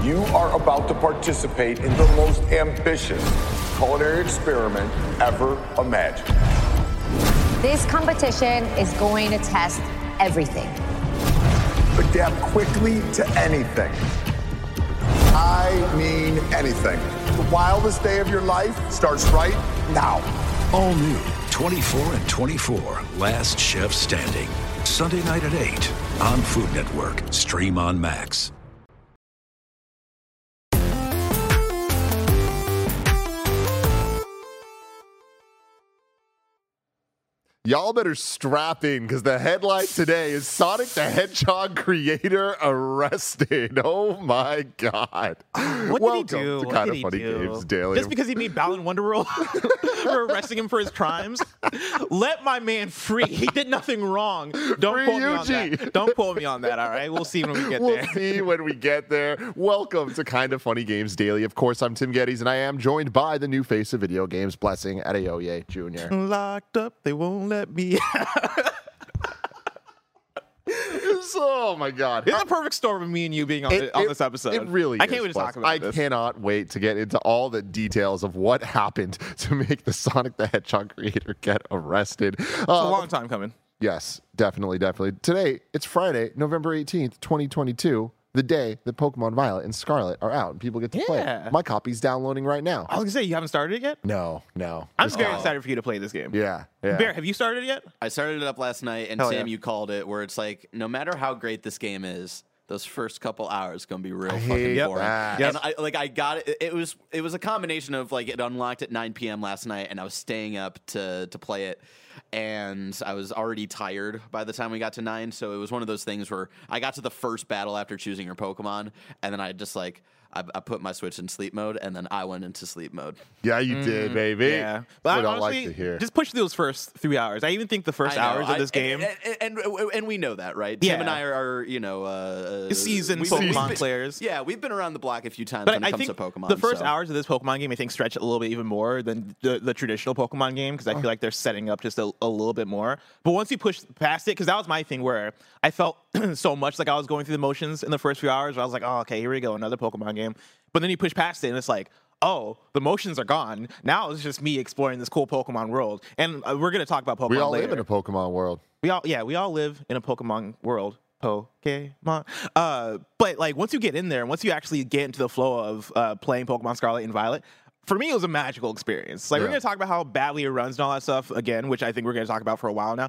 You are about to participate in the most ambitious culinary experiment ever imagined. This competition is going to test everything. Adapt quickly to anything. I mean anything. The wildest day of your life starts right now. All new 24 and 24, Last Chef Standing. Sunday night at 8 on Food Network. Stream on Max. Y'all better strap in because the headline today is Sonic the Hedgehog creator arrested. Oh my God. What did he do? To Kind of Funny Games Daily. Just because he beat Balan Wonderworld for arresting him for his crimes? Let my man free. He did nothing wrong. Don't Free quote me on Yuji. that. Don't quote me on that, all right? We'll see when we get We'll there. see when we get there. Welcome to Kind of Funny Games Daily. Of course, I'm Tim Geddes, and I am joined by the new face of video games, Blessing Adeoye Jr. Locked up, they won't let me out. Oh my God. It's a perfect storm of me and you being on this episode. It really I is. can't wait to talk about this. I cannot wait to get into all the details of what happened to make the Sonic the Hedgehog creator get arrested. It's a long time coming. Yes, definitely. Today, it's Friday, November 18th, 2022, the day that Pokemon Violet and Scarlet are out and people get to play Yeah. it. My copy's downloading right now. I was going to say, you haven't started it yet? No. I'm very excited for you to play this game. Yeah. Bear, have you started it yet? I started it up last night, and Hell Sam, yeah. you called it, where it's like, no matter how great this game is, those first couple hours gonna be real I fucking hate boring. that. And I got it. It was a combination of like it unlocked at 9 p.m. last night, and I was staying up to play it, and I was already tired by the time we got to 9. So it was one of those things where I got to the first battle after choosing your Pokemon, and then I just like. I put my Switch in sleep mode, and then I went into sleep mode. Yeah, you did, baby. Yeah. But I I don't honestly, like to hear. just push those first 3 hours. I even think the first hours of this game. And we know that, right? Yeah. Tim and I are Seasoned we've Pokemon been- players. Yeah, we've been around the block a few times But when it I comes think to Pokemon. the first so. hours of this Pokemon game, I think, stretch it a little bit even more than the traditional Pokemon game because I feel like they're setting up just a little bit more. But once you push past it, because that was my thing where I felt so much like I was going through the motions in the first few hours. Where I was like, oh, okay, here we go, another Pokemon game. But then you push past it, and it's like, oh, the motions are gone. Now it's just me exploring this cool Pokemon world. And we're going to talk about Pokemon We all later. live in a Pokemon world. We all live in a Pokemon world. Pokemon. But like once you get in there, once you actually get into the flow of playing Pokemon Scarlet and Violet, for me it was a magical experience. Like we're gonna talk about how badly it runs and all that stuff again, which I think we're gonna talk about for a while now.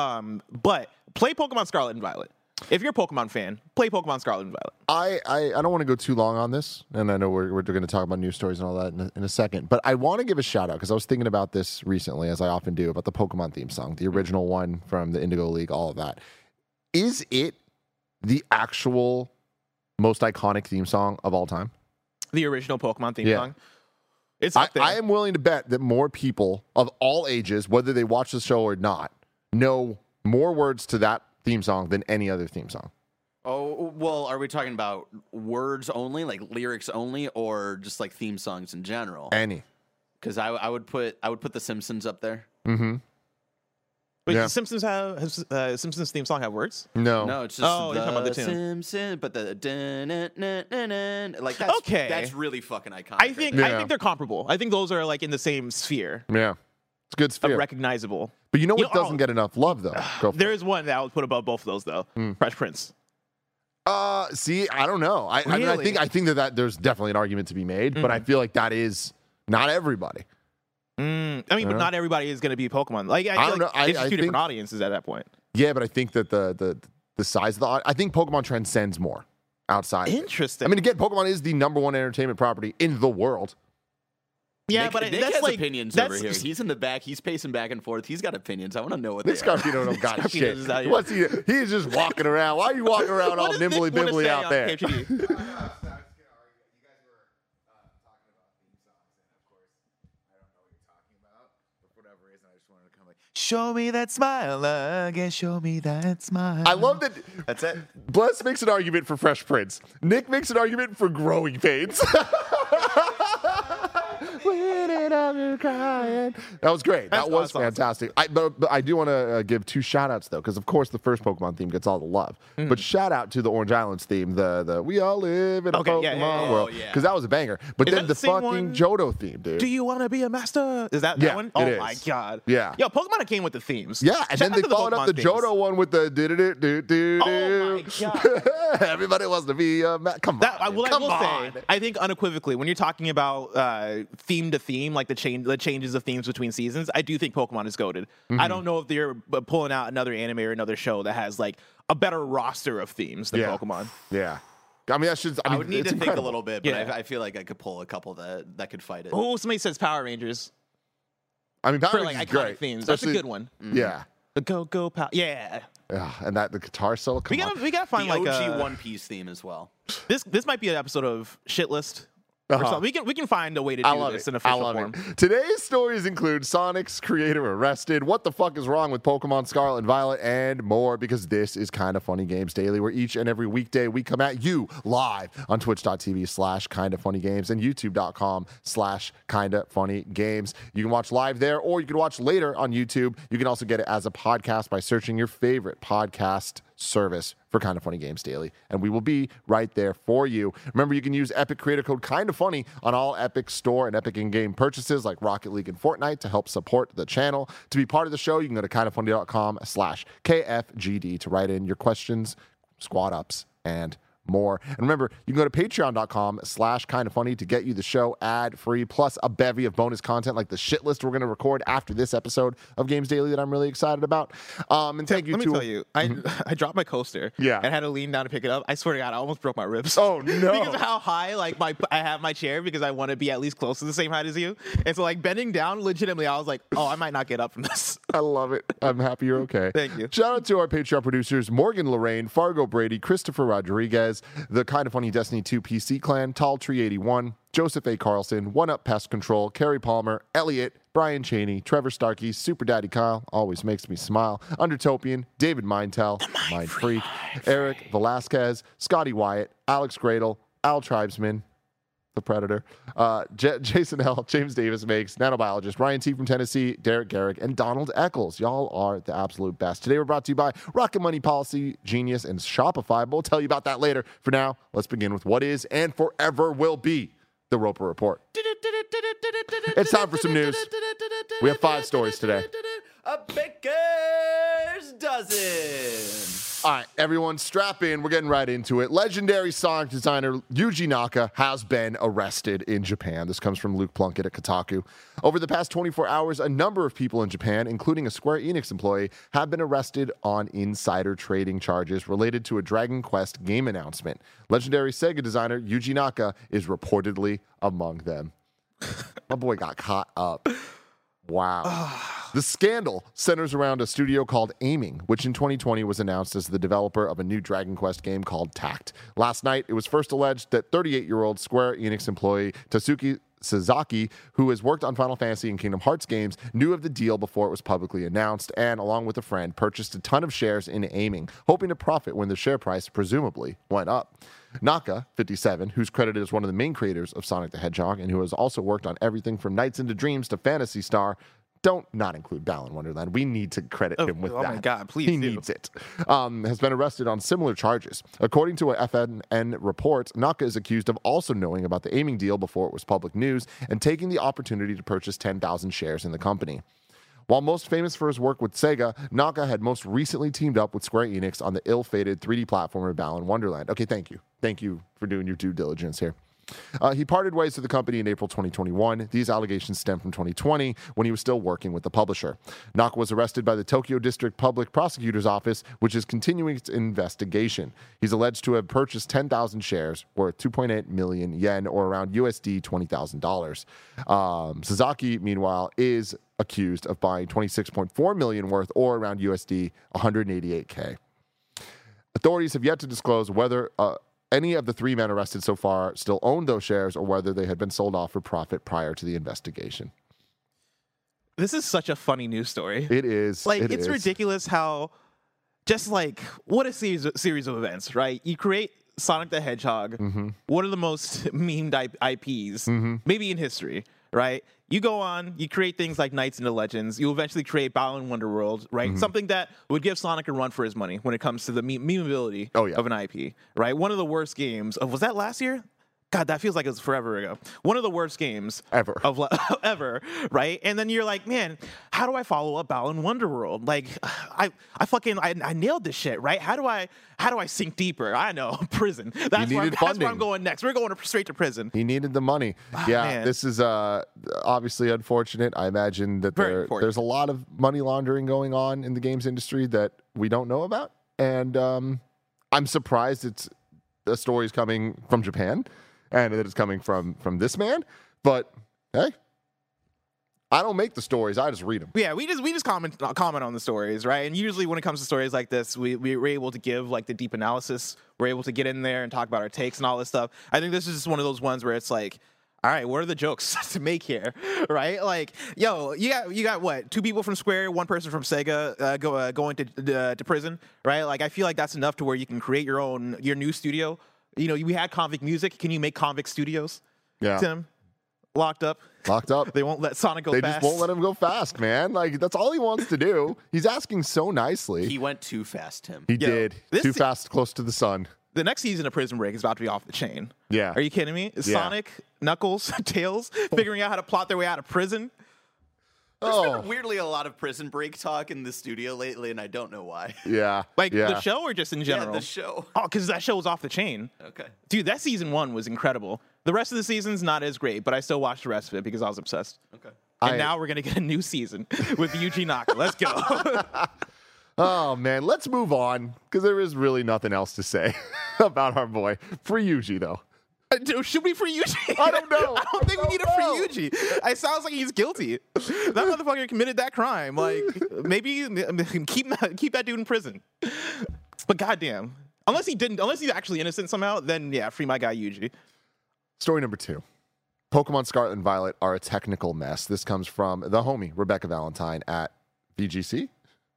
But play Pokemon Scarlet and Violet. If you're a Pokemon fan, play Pokemon Scarlet and Violet. I don't want to go too long on this, and I know we're going to talk about news stories and all that in a second, but I want to give a shout out because I was thinking about this recently, as I often do, about the Pokemon theme song, the original one from the Indigo League, all of that. Is it the actual most iconic theme song of all time? The original Pokemon theme Yeah. song. It's up there. I am willing to bet that more people of all ages, whether they watch the show or not, know more words to that theme song than any other theme song. Oh well, are we talking about words only, like lyrics only, or just like theme songs in general? Any. Because I would put The Simpsons up there. Mm-hmm. Wait, Yeah. does Simpsons theme song have words? No. It's just Oh, you're talking about the tune. Simpsons, but the dun-dun-dun-dun-dun, like that's Okay. That's really fucking iconic. I think they're comparable. I think those are like in the same sphere. Yeah. It's a good sphere. Recognizable. But you know what You know, doesn't get enough love, though? Go for There it. is one that I would put above both of those, though. Fresh Prince. See, I don't know. I mean, Really? I think that there's definitely an argument to be made, but I feel like that is not everybody. I mean, but not everybody is going to be Pokemon. Like, I don't feel know. like it's just I two different think- audiences at that point. Yeah, but I think that the size of the I think Pokemon transcends more outside. Interesting. I mean, again, Pokemon is the number one entertainment property in the world. yeah, Nick, but Nick that's has like opinions that's, over here. He's in the back. He's pacing back and forth. He's got opinions. I want to know what This they are. Scarpino don't got Scarpino shit. is out here. What's he's just walking around. Why are you walking around all What does Nick nimbly wanna bimbly say out on there? KFGD? Show me that smile again. Show me that smile. I love that. That's it. Bless makes an argument for Fresh Prince. Nick makes an argument for Growing Pains. minute of you crying. That was great. That's That was awesome. fantastic. But I do want to give 2 shout outs, though, because, of course, the first Pokemon theme gets all the love. But shout out to the Orange Islands theme, the We All Live in a Okay, Pokemon yeah, yeah, yeah. World, Oh, yeah. because that was a banger. But Is then that the the same fucking one? Johto theme, dude. Do you want to be a master? Is that Yeah, that one? it Oh is. my god. Yeah. Yo, Pokemon came with the themes. Yeah, and Shout then out they to followed up the Pokemon themes. Johto one with the do-do-do-do-do-do. Oh my god. Everybody wants to be a Come That, I on. will, I Come will on. say, I think unequivocally, when you're talking about theme to theme, like the changes of themes between seasons, I do think Pokemon is goated. Mm-hmm. I don't know if they're pulling out another anime or another show that has like a better roster of themes than Yeah. Pokemon. Yeah. I mean, I would need it's to think a incredible. little bit, but Yeah. I feel like I could pull a couple that could fight it. Oh, somebody says Power Rangers I mean, Power for Rangers like is iconic great. themes. That's a Especially- good one. Yeah. The Go Power. Yeah. Yeah, and the guitar solo. Come on. We gotta find the like OG a, One Piece theme as well. this might be an episode of Shit List. Or Uh-huh. something. We can find a way to I do love this it. in I official love form. it. Today's stories include Sonic's creator arrested, what the fuck is wrong with Pokemon Scarlet and Violet, and more, because this is Kinda Funny Games Daily, where each and every weekday we come at you live on twitch.tv/kindafunnygames and youtube.com/kindafunnygames. You can watch live there, or you can watch later on YouTube. You can also get it as a podcast by searching your favorite podcast service for Kinda Funny Games Daily, and we will be right there for you. Remember, you can use Epic creator code Kinda Funny on all Epic Store and Epic in-game purchases like Rocket League and Fortnite to help support the channel. To be part of the show, you can go to kindafunny.com/KFGD to write in your questions, squad ups, and more. And remember, you can go to patreon.com/kindafunny to get you the show ad-free, plus a bevy of bonus content like the shit list we're going to record after this episode of Games Daily that I'm really excited about. And thank you Let me to... tell you, I dropped my coaster. Yeah. And had to lean down to pick it up. I swear to God, I almost broke my ribs. Oh, no. Because of how high I have my chair, because I want to be at least close to the same height as you. And so like bending down, legitimately, I was like, oh, I might not get up from this. I love it. I'm happy you're okay. Thank you. Shout out to our Patreon producers, Morgan Lorraine, Fargo Brady, Christopher Rodriguez, the Kinda Funny Destiny 2 PC clan, Tall Tree 81, Joseph A. Carlson, One Up Pest Control, Carrie Palmer, Elliot, Brian Cheney, Trevor Starkey, Super Daddy Kyle, always makes me smile, Undertopian, David Mindtell, Mind Freak, Eric Velasquez, Scotty Wyatt, Alex Gradle, Al Tribesman, the Predator, Jason L., James Davis Makes, Nanobiologist, Ryan T. from Tennessee, Derek Garrick, and Donald Eccles. Y'all are the absolute best. Today we're brought to you by Rocket Money Policy, Genius, and Shopify, but we'll tell you about that later. For now, let's begin with what is and forever will be the Roper Report. It's time for some news. We have 5 stories today. A baker's dozen. All right, everyone, strap in. We're getting right into it. Legendary Sonic designer Yuji Naka has been arrested in Japan. This comes from Luke Plunkett at Kotaku. Over the past 24 hours, a number of people in Japan, including a Square Enix employee, have been arrested on insider trading charges related to a Dragon Quest game announcement. Legendary Sega designer Yuji Naka is reportedly among them. My boy got caught up. Wow. The scandal centers around a studio called Aiming, which in 2020 was announced as the developer of a new Dragon Quest game called Tact. Last night, it was first alleged that 38-year-old Square Enix employee Tatsuki Sasaki, who has worked on Final Fantasy and Kingdom Hearts games, knew of the deal before it was publicly announced and, along with a friend, purchased a ton of shares in Aiming, hoping to profit when the share price presumably went up. Naka, 57, who's credited as one of the main creators of Sonic the Hedgehog and who has also worked on everything from Nights into Dreams to Phantasy Star, don't not include Balan Wonderland. We need to credit him with oh that. my God, please He do. needs it. Has been arrested on similar charges. According to a FNN report, Naka is accused of also knowing about the Aiming deal before it was public news and taking the opportunity to purchase 10,000 shares in the company. While most famous for his work with Sega, Naka had most recently teamed up with Square Enix on the ill-fated 3D platformer Balan Wonderland. Okay, thank you. Thank you for doing your due diligence here. He parted ways with the company in April 2021. These allegations stem from 2020 when he was still working with the publisher. Naka was arrested by the Tokyo District Public Prosecutor's Office, which is continuing its investigation. He's alleged to have purchased 10,000 shares worth 2.8 million yen, or around USD $20,000. Sasaki, meanwhile, is accused of buying 26.4 million worth, or around USD 188K. Authorities have yet to disclose whether any of the 3 men arrested so far still owned those shares or whether they had been sold off for profit prior to the investigation. This is such a funny news story. It is. Like, it it's is. ridiculous how just like what a series of events, right? You create Sonic the Hedgehog, one of the most memed IPs, maybe in history, right? You go on, you create things like Knights into Legends. You eventually create Balan Wonderworld, right? Something that would give Sonic a run for his money when it comes to the memeability of an IP, right? One of the worst games was that last year? God, that feels like it was forever ago. One of the worst games Ever. ever, right? And then you're like, man, how do I follow up Balan Wonderworld? Like, I nailed this shit, right? How do I sink deeper? I know, prison. That's where I'm going next. We're going straight to prison. He needed the money. Man. This is obviously unfortunate. I imagine that there's a lot of money laundering going on in the games industry that we don't know about. And I'm surprised the story's coming from Japan and that it's coming from this man. But, hey, I don't make the stories. I just read them. Yeah, we just comment on the stories, right? And usually when it comes to stories like this, we're able to give like the deep analysis. We're able to get in there and talk about our takes and all this stuff. I think this is just one of those ones where it's like, all right, what are the jokes to make here, right? Like, yo, you got what? 2 people from Square, 1 person from Sega going to prison, right? Like, I feel like that's enough to where you can create your new studio. You know, we had Convict Music. Can you make Convict Studios? Yeah. Tim, locked up. They won't let Sonic go fast. They just won't let him go fast, man. Like, that's all he wants to do. He's asking so nicely. He went too fast, Tim. He did. Too fast, close to the sun. The next season of Prison Break is about to be off the chain. Yeah. Are you kidding me? Sonic, Knuckles, Tails figuring out how to plot their way out of prison. There's been weirdly a lot of Prison Break talk in the studio lately, and I don't know why. Yeah. The show or just in general? Yeah, the show. Oh, because that show was off the chain. Okay. Dude, that season 1 was incredible. The rest of the season's not as great, but I still watched the rest of it because I was obsessed. Okay. And now we're going to get a new season with Yuji Naka. Let's go. Oh, man. Let's move on because there is really nothing else to say about our boy. Free Yuji, though. Should we free Yuji? I don't know. I don't think we need to free Yuji. It sounds like he's guilty. That motherfucker committed that crime. Like, maybe keep that dude in prison. But goddamn, unless he's actually innocent somehow, then yeah, free my guy Yuji. Story number 2. Pokemon Scarlet and Violet are a technical mess. This comes from the homie Rebecca Valentine at VGC.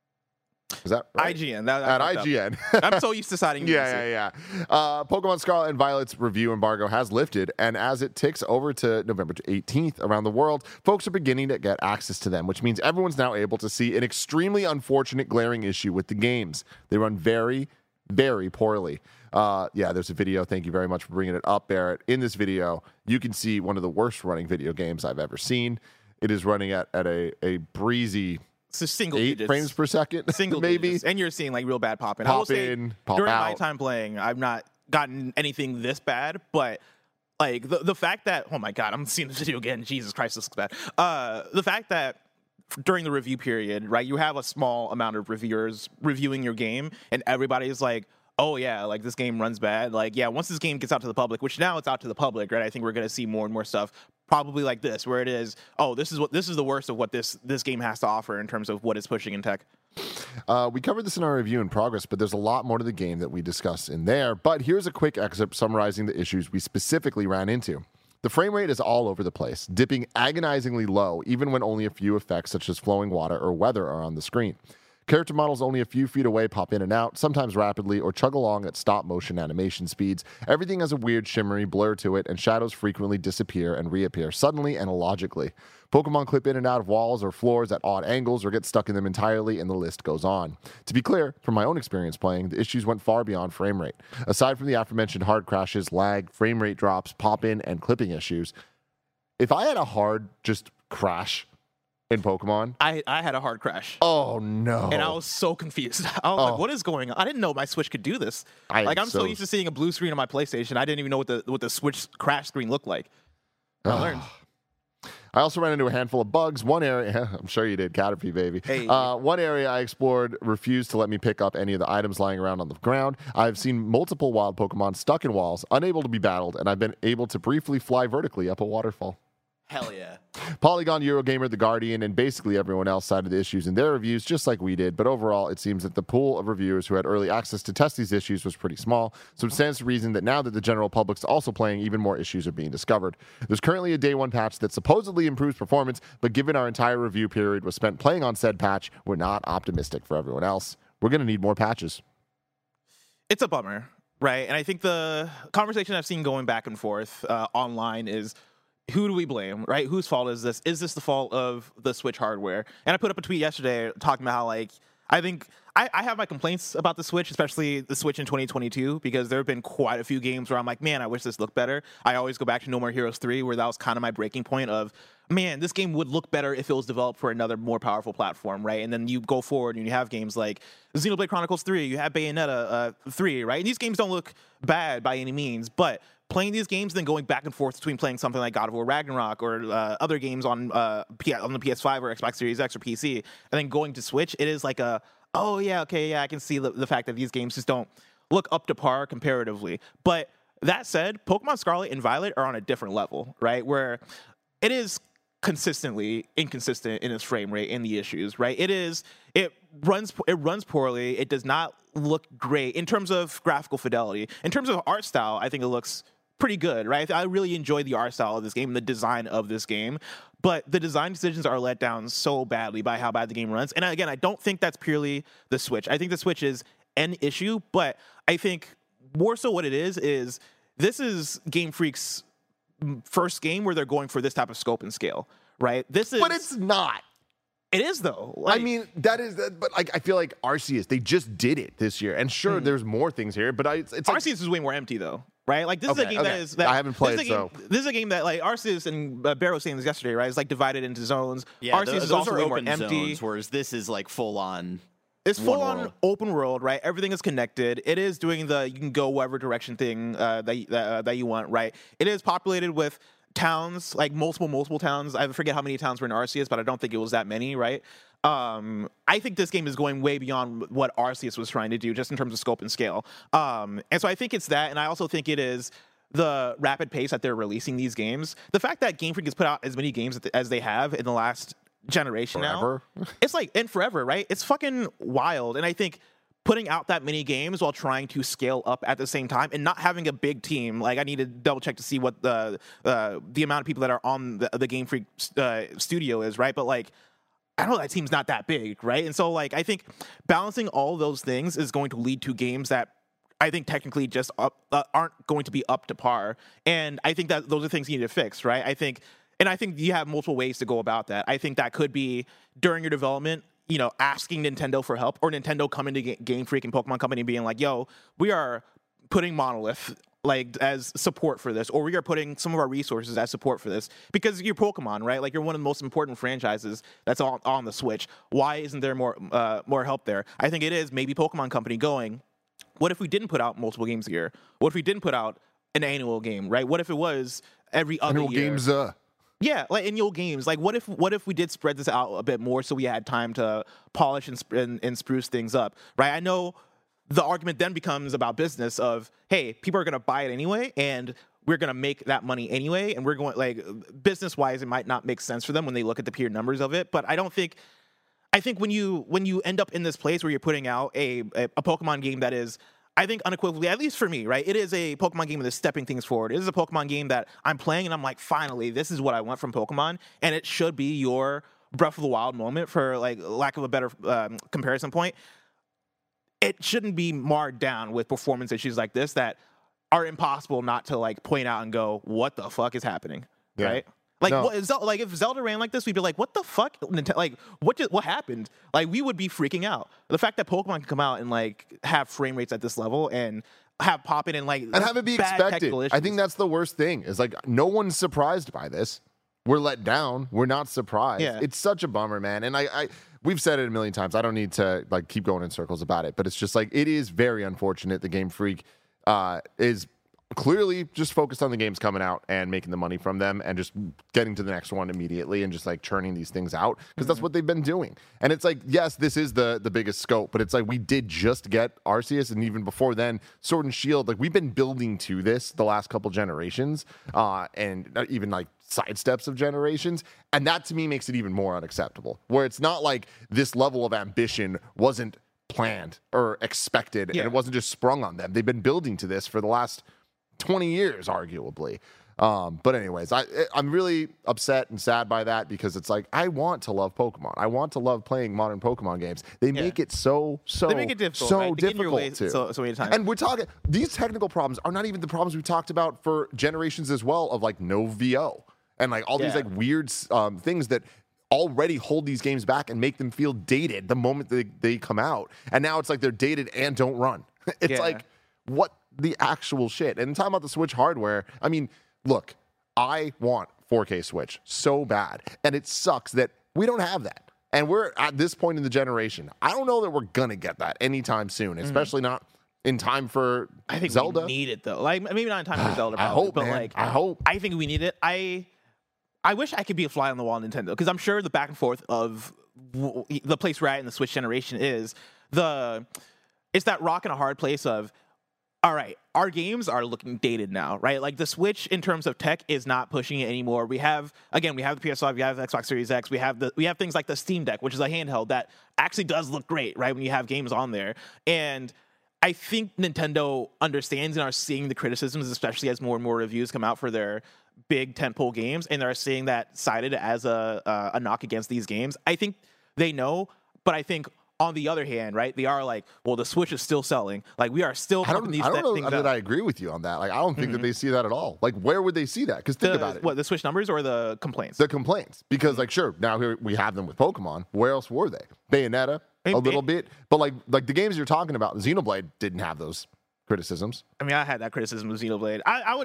Is that right? IGN. At IGN. I'm so used to citing Yeah. Pokemon Scarlet and Violet's review embargo has lifted, and as it ticks over to November 18th around the world, folks are beginning to get access to them, which means everyone's now able to see an extremely unfortunate glaring issue with the games. They run very, very poorly. There's a video. Thank you very much for bringing it up, Barrett. In this video, you can see one of the worst running video games I've ever seen. It is running at a breezy... So single 8 digits. frames per second, single maybe. Digits. And you're seeing like real bad pop in. Pop in, pop during out. my time playing, I've not gotten anything this bad, but like the fact that, oh my God, I'm seeing this video again. Jesus Christ, this looks bad. The fact that during the review period, right, you have a small amount of reviewers reviewing your game and everybody's like, oh yeah, like this game runs bad. Like, yeah, once this game gets out to the public, which now it's out to the public, right? I think we're going to see more and more stuff probably like this, where it is, oh, this is the worst of what this game has to offer in terms of what it's pushing in tech. We covered this in our review in progress, but there's a lot more to the game that we discuss in there. But here's a quick excerpt summarizing the issues we specifically ran into. The frame rate is all over the place, dipping agonizingly low, even when only a few effects such as flowing water or weather are on the screen. Character models only a few feet away pop in and out, sometimes rapidly, or chug along at stop-motion animation speeds. Everything has a weird shimmery blur to it, and shadows frequently disappear and reappear suddenly and illogically. Pokemon clip in and out of walls or floors at odd angles or get stuck in them entirely, and the list goes on. To be clear, from my own experience playing, the issues went far beyond frame rate. Aside from the aforementioned hard crashes, lag, frame rate drops, pop-in, and clipping issues, if I had a hard just crash in Pokemon, I had a hard crash. Oh no! And I was so confused. I was like, "What is going on?" I didn't know my Switch could do this. I'm so used to seeing a blue screen on my PlayStation. I didn't even know what the Switch crash screen looked like. I learned. I also ran into a handful of bugs. One area, I'm sure you did, Caterpie baby. Hey. One area I explored refused to let me pick up any of the items lying around on the ground. I've seen multiple wild Pokemon stuck in walls, unable to be battled, and I've been able to briefly fly vertically up a waterfall. Hell yeah. Polygon, Eurogamer, The Guardian, and basically everyone else cited the issues in their reviews, just like we did. But overall, it seems that the pool of reviewers who had early access to test these issues was pretty small. So it stands to reason that now that the general public's also playing, even more issues are being discovered. There's currently a day one patch that supposedly improves performance, but given our entire review period was spent playing on said patch, we're not optimistic for everyone else. We're going to need more patches. It's a bummer, right? And I think the conversation I've seen going back and forth online is, who do we blame, right? Whose fault is this? Is this the fault of the Switch hardware? And I put up a tweet yesterday talking about how, like, I think I have my complaints about the Switch, especially the Switch in 2022, because there have been quite a few games where I'm like, man, I wish this looked better. I always go back to No More Heroes 3, where that was kind of my breaking point of, man, this game would look better if it was developed for another more powerful platform, right? And then you go forward and you have games like Xenoblade Chronicles 3, you have Bayonetta 3, right? And these games don't look bad by any means, but playing these games, then going back and forth between playing something like God of War Ragnarok or other games on the PS5 or Xbox Series X or PC, and then going to Switch, it is like I can see the fact that these games just don't look up to par comparatively. But that said, Pokemon Scarlet and Violet are on a different level, right? Where it is consistently inconsistent in its frame rate and the issues, right? It runs poorly. It does not look great in terms of graphical fidelity. In terms of art style, I think it looks pretty good, right? I really enjoy the art style of this game and the design of this game, but the design decisions are let down so badly by how bad the game runs. And again, I don't think that's purely the Switch. I think the Switch is an issue, but I think more so what it is this is Game Freak's first game where they're going for this type of scope and scale, right? But it's not. It is, though. I mean, but I feel like Arceus, they just did it this year. And sure, there's more things here, but it's like, Arceus is way more empty, though, right? Like, this is a game that I haven't played, this is a game that, like, Arceus, and Bear was saying this yesterday, right? It's, like, divided into zones. Yeah, Arceus those is also are way more open empty. zones, whereas this is, like, full-on. It's full-on world. open world, right? Everything is connected. It is doing the you can go whatever direction thing that you want, right? It is populated with towns, like multiple towns. I forget how many towns were in Arceus, but I don't think it was that many, right? I think this game is going way beyond what Arceus was trying to do, just in terms of scope and scale. And so I think it's that, and I also think it is the rapid pace that they're releasing these games. The fact that Game Freak has put out as many games as they have in the last generation forever. now, it's like, and forever, right? It's fucking wild. And I think putting out that many games while trying to scale up at the same time and not having a big team, like I need to double check to see what the amount of people that are on the Game Freak studio is, right? But like, I know that team's not that big, right? And so like, I think balancing all those things is going to lead to games that I think technically just aren't going to be up to par. And I think that those are things you need to fix, right? I think you have multiple ways to go about that. I think that could be during your development, asking Nintendo for help, or Nintendo coming to Game Freak and Pokemon Company being like, yo, we are putting Monolith like as support for this, or we are putting some of our resources as support for this because you're Pokemon, right? Like you're one of the most important franchises that's on the Switch. Why isn't there more help there? I think it is maybe Pokemon Company going, what if we didn't put out multiple games a year? What if we didn't put out an annual game, right? What if it was every other annual year? Games, Yeah, like annual games. Like, what if we did spread this out a bit more so we had time to polish and spruce things up, right? I know the argument then becomes about business of, hey, people are going to buy it anyway, and we're going to make that money anyway, and we're going, like, business-wise, it might not make sense for them when they look at the pure numbers of it, but I think when you end up in this place where you're putting out a Pokemon game that is, I think unequivocally, at least for me, right? It is a Pokemon game that is stepping things forward. It is a Pokemon game that I'm playing and I'm like, finally, this is what I want from Pokemon. And it should be your Breath of the Wild moment, for like lack of a better comparison point. It shouldn't be marred down with performance issues like this that are impossible not to like point out and go, what the fuck is happening, right? Like, No. If Zelda ran like this, we'd be like, what the fuck? Like, what happened? Like, we would be freaking out. The fact that Pokemon can come out and, like, have frame rates at this level and have pop in and, like, and have it be bad expected. technical issues. I think that's the worst thing. Is like no one's surprised by this. We're let down. We're not surprised. Yeah. It's such a bummer, man. And we've said it a million times. I don't need to like keep going in circles about it, but it's just like it is very unfortunate the Game Freak is clearly just focused on the games coming out and making the money from them and just getting to the next one immediately and just like churning these things out because that's what they've been doing. And it's like, yes, this is the biggest scope, but it's like we did just get Arceus, and even before then, Sword and Shield. Like we've been building to this the last couple generations and even like sidesteps of generations. And that to me makes it even more unacceptable, where it's not like this level of ambition wasn't planned or expected and it wasn't just sprung on them. They've been building to this for the last 20 years, arguably. But anyways, I'm really upset and sad by that because it's like, I want to love Pokemon. I want to love playing modern Pokemon games. They make it so they make it difficult, right? They get in your way so many times. And we're talking, these technical problems are not even the problems we talked about for generations as well of like no VO and like all these like weird things that already hold these games back and make them feel dated the moment they come out. And now it's like they're dated and don't run. It's like, what the actual shit? And talking about the Switch hardware, I mean, look, I want 4K Switch so bad, and it sucks that we don't have that. And we're at this point in the generation. I don't know that we're gonna get that anytime soon, especially not in time for I think Zelda. We need it though. Like maybe not in time for Zelda. Probably, I hope, but man. like I hope. I think we need it. I wish I could be a fly on the wall on Nintendo, because I'm sure the back and forth of the place we're at in the Switch generation is it's that rock and a hard place of, all right, our games are looking dated now, right? Like the Switch in terms of tech is not pushing it anymore. We have the PS5, we have the Xbox Series X, we have things like the Steam Deck, which is a handheld that actually does look great, right? When you have games on there. And I think Nintendo understands and are seeing the criticisms, especially as more and more reviews come out for their big tentpole games, and they're seeing that cited as a knock against these games. I think they know, but I think on the other hand, right, they are like, well, the Switch is still selling. Like, we are still pumping these things I don't know that I agree with you on that. Like, I don't think that they see that at all. Like, where would they see that? Because think about it. What, the Switch numbers or the complaints? The complaints. Because, like, sure, now here we have them with Pokemon. Where else were they? Bayonetta, a little bit. But, like the games you're talking about, Xenoblade didn't have those criticisms. I mean, I had that criticism of Xenoblade.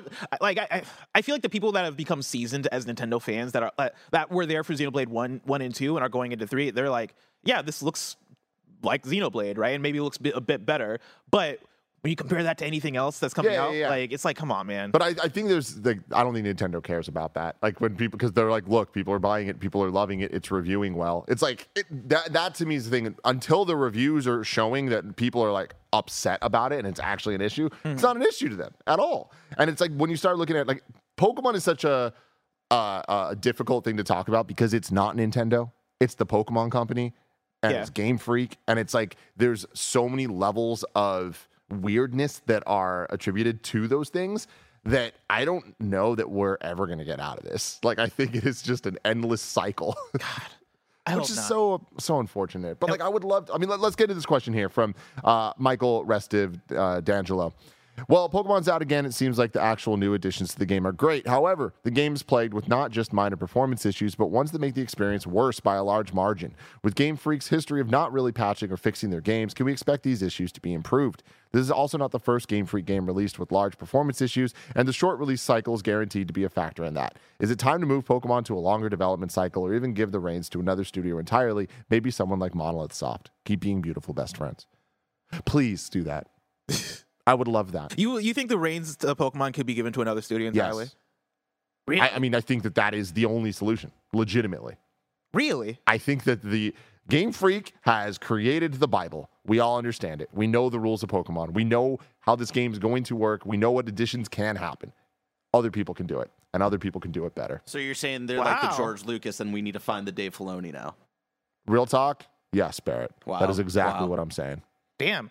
I feel like the people that have become seasoned as Nintendo fans that were there for Xenoblade 1 and 2 and are going into 3, they're like, yeah, this looks like Xenoblade, right? And maybe it looks a bit better. But when you compare that to anything else that's coming out, like, it's like, come on, man. But I think I don't think Nintendo cares about that. Like, when people, because they're like, look, people are buying it, people are loving it, it's reviewing well. It's like, that to me is the thing. Until the reviews are showing that people are like upset about it and it's actually an issue, it's not an issue to them at all. And it's like, when you start looking at, like, Pokemon is such a difficult thing to talk about because it's not Nintendo. It's the Pokemon Company. And it's Game Freak, and it's like there's so many levels of weirdness that are attributed to those things that I don't know that we're ever going to get out of this. Like, I think it is just an endless cycle. God, which is so unfortunate. But like, I would love to, I mean, let's get to this question here from Michael Restiv D'Angelo. Well, Pokemon's out again. It seems like the actual new additions to the game are great. However, the game is plagued with not just minor performance issues, but ones that make the experience worse by a large margin. With Game Freak's history of not really patching or fixing their games, can we expect these issues to be improved? This is also not the first Game Freak game released with large performance issues, and the short release cycle is guaranteed to be a factor in that. Is it time to move Pokemon to a longer development cycle, or even give the reins to another studio entirely, maybe someone like Monolith Soft? Keep being beautiful, best friends. Please do that. I would love that. You think the reins to Pokemon could be given to another studio entirely? Yes. Really? I mean, I think that is the only solution, legitimately. Really? I think that the Game Freak has created the Bible. We all understand it. We know the rules of Pokemon. We know how this game is going to work. We know what additions can happen. Other people can do it, and other people can do it better. So you're saying they're like the George Lucas, and we need to find the Dave Filoni now? Real talk? Yes, Barrett. Wow. That is exactly what I'm saying. Damn.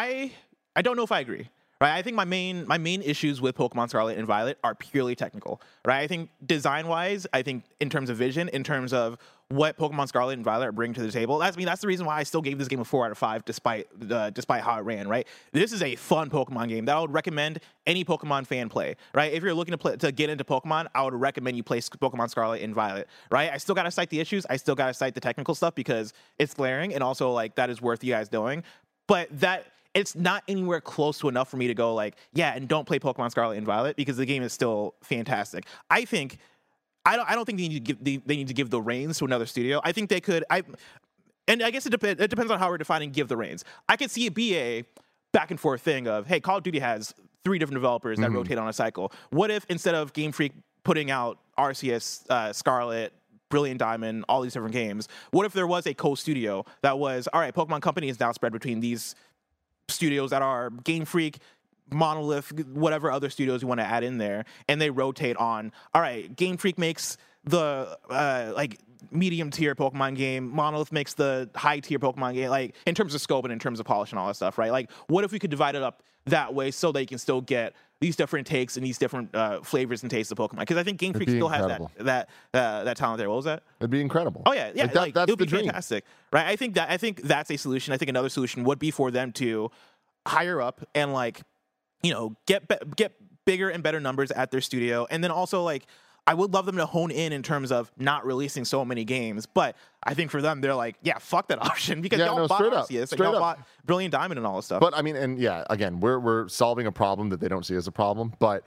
I don't know if I agree. Right, I think my main issues with Pokemon Scarlet and Violet are purely technical. Right, I think design-wise, I think in terms of vision, in terms of what Pokemon Scarlet and Violet are bringing to the table, that's the reason why I still gave this game a 4 out of 5, despite how it ran. Right, this is a fun Pokemon game that I would recommend any Pokemon fan play. Right, if you're looking to get into Pokemon, I would recommend you play Pokemon Scarlet and Violet. Right, I still gotta cite the issues, I still gotta cite the technical stuff because it's glaring, and also like that is worth you guys doing. But it's not anywhere close to enough for me to go like, yeah, and don't play Pokemon Scarlet and Violet because the game is still fantastic. I don't think they need to give the reins to another studio. I think they could. And I guess it depends on how we're defining give the reins. I could see it be a back and forth thing of, hey, Call of Duty has 3 different developers that rotate on a cycle. What if instead of Game Freak putting out Arceus, Scarlet, Brilliant Diamond, all these different games, what if there was a co-studio that was, all right, Pokemon Company is now spread between these studios that are Game Freak, Monolith, whatever other studios you want to add in there, and they rotate on, all right, Game Freak makes the like medium tier Pokemon game, Monolith makes the high tier Pokemon game, like in terms of scope and in terms of polish and all that stuff, right? Like, what if we could divide it up that way so that you can still get these different takes and these different flavors and tastes of Pokemon? Because I think Game Freak still has that talent there. What was that? It'd be incredible. Oh yeah, like that's it would the be dream. Fantastic, right? I think that's a solution. I think another solution would be for them to hire up and like, you know, get bigger and better numbers at their studio, and then also like, I would love them to hone in terms of not releasing so many games, but I think for them, they're like, yeah, fuck that option because y'all bought Arceus and y'all bought Brilliant Diamond and all this stuff. But I mean, and yeah, again, we're solving a problem that they don't see as a problem. But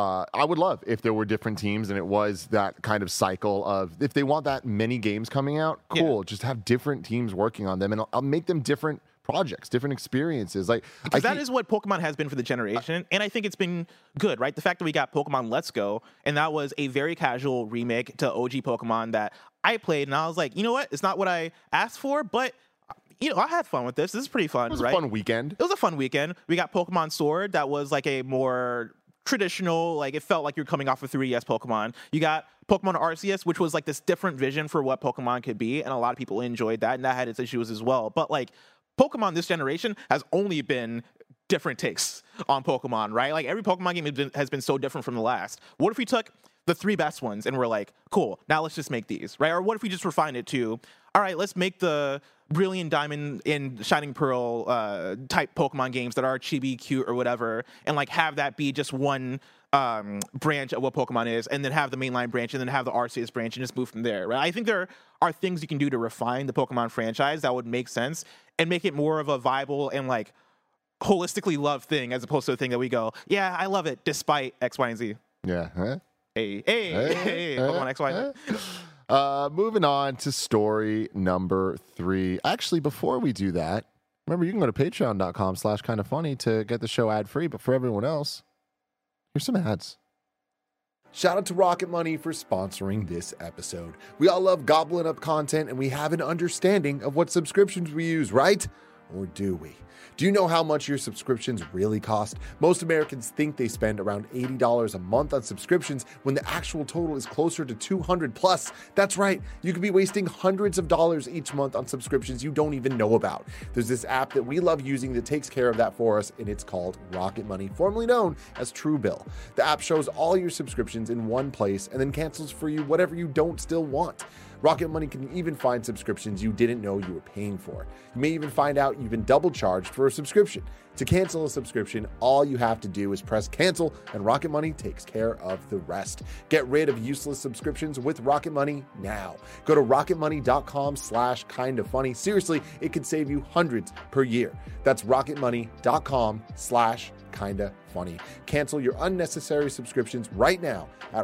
I would love if there were different teams and it was that kind of cycle of if they want that many games coming out, cool, just have different teams working on them and I'll make them different projects, different experiences. Like that is what Pokemon has been for the generation, and I think it's been good, right? The fact that we got Pokemon Let's Go, and that was a very casual remake to OG Pokemon that I played, and I was like, you know what? It's not what I asked for, but I had fun with this. This is pretty fun, it was right? a fun weekend. It was a fun weekend. We got Pokemon Sword, that was like a more traditional, like it felt like you're coming off of 3DS Pokemon. You got Pokemon Arceus, which was like this different vision for what Pokemon could be, and a lot of people enjoyed that, and that had its issues as well. But like Pokemon this generation has only been different takes on Pokemon, right? Like every Pokemon game has been so different from the last. What if we took the 3 best ones and we're like, cool, now let's just make these, right? Or what if we just refined it to, all right, let's make the Brilliant Diamond and Shining Pearl type Pokemon games that are chibi, cute, or whatever, and like have that be just one branch of what Pokemon is, and then have the mainline branch, and then have the Arceus branch, and just move from there, right? I think there are things you can do to refine the Pokemon franchise that would make sense and make it more of a viable and like holistically loved thing, as opposed to a thing that we go, yeah, I love it despite X, Y, and Z. Yeah. Huh? Hey, Pokemon X, Y, and Z. Moving on to story number 3. Actually, before we do that, remember you can go to patreon.com/kindafunny to get the show ad free. But for everyone else, here's some ads. Shout out to Rocket Money for sponsoring this episode. We all love gobbling up content and we have an understanding of what subscriptions we use, right? Or do we? Do you know how much your subscriptions really cost? Most Americans think they spend around $80 a month on subscriptions when the actual total is closer to $200 plus. That's right, you could be wasting hundreds of dollars each month on subscriptions you don't even know about. There's this app that we love using that takes care of that for us, and it's called Rocket Money, formerly known as Truebill. The app shows all your subscriptions in one place and then cancels for you whatever you don't still want. Rocket Money can even find subscriptions you didn't know you were paying for. You may even find out you've been double charged for a subscription. To cancel a subscription, all you have to do is press cancel, and Rocket Money takes care of the rest. Get rid of useless subscriptions with Rocket Money now. Go to rocketmoney.com/kindafunny. Seriously, it could save you hundreds per year. That's rocketmoney.com/kindafunny. Cancel your unnecessary subscriptions right now at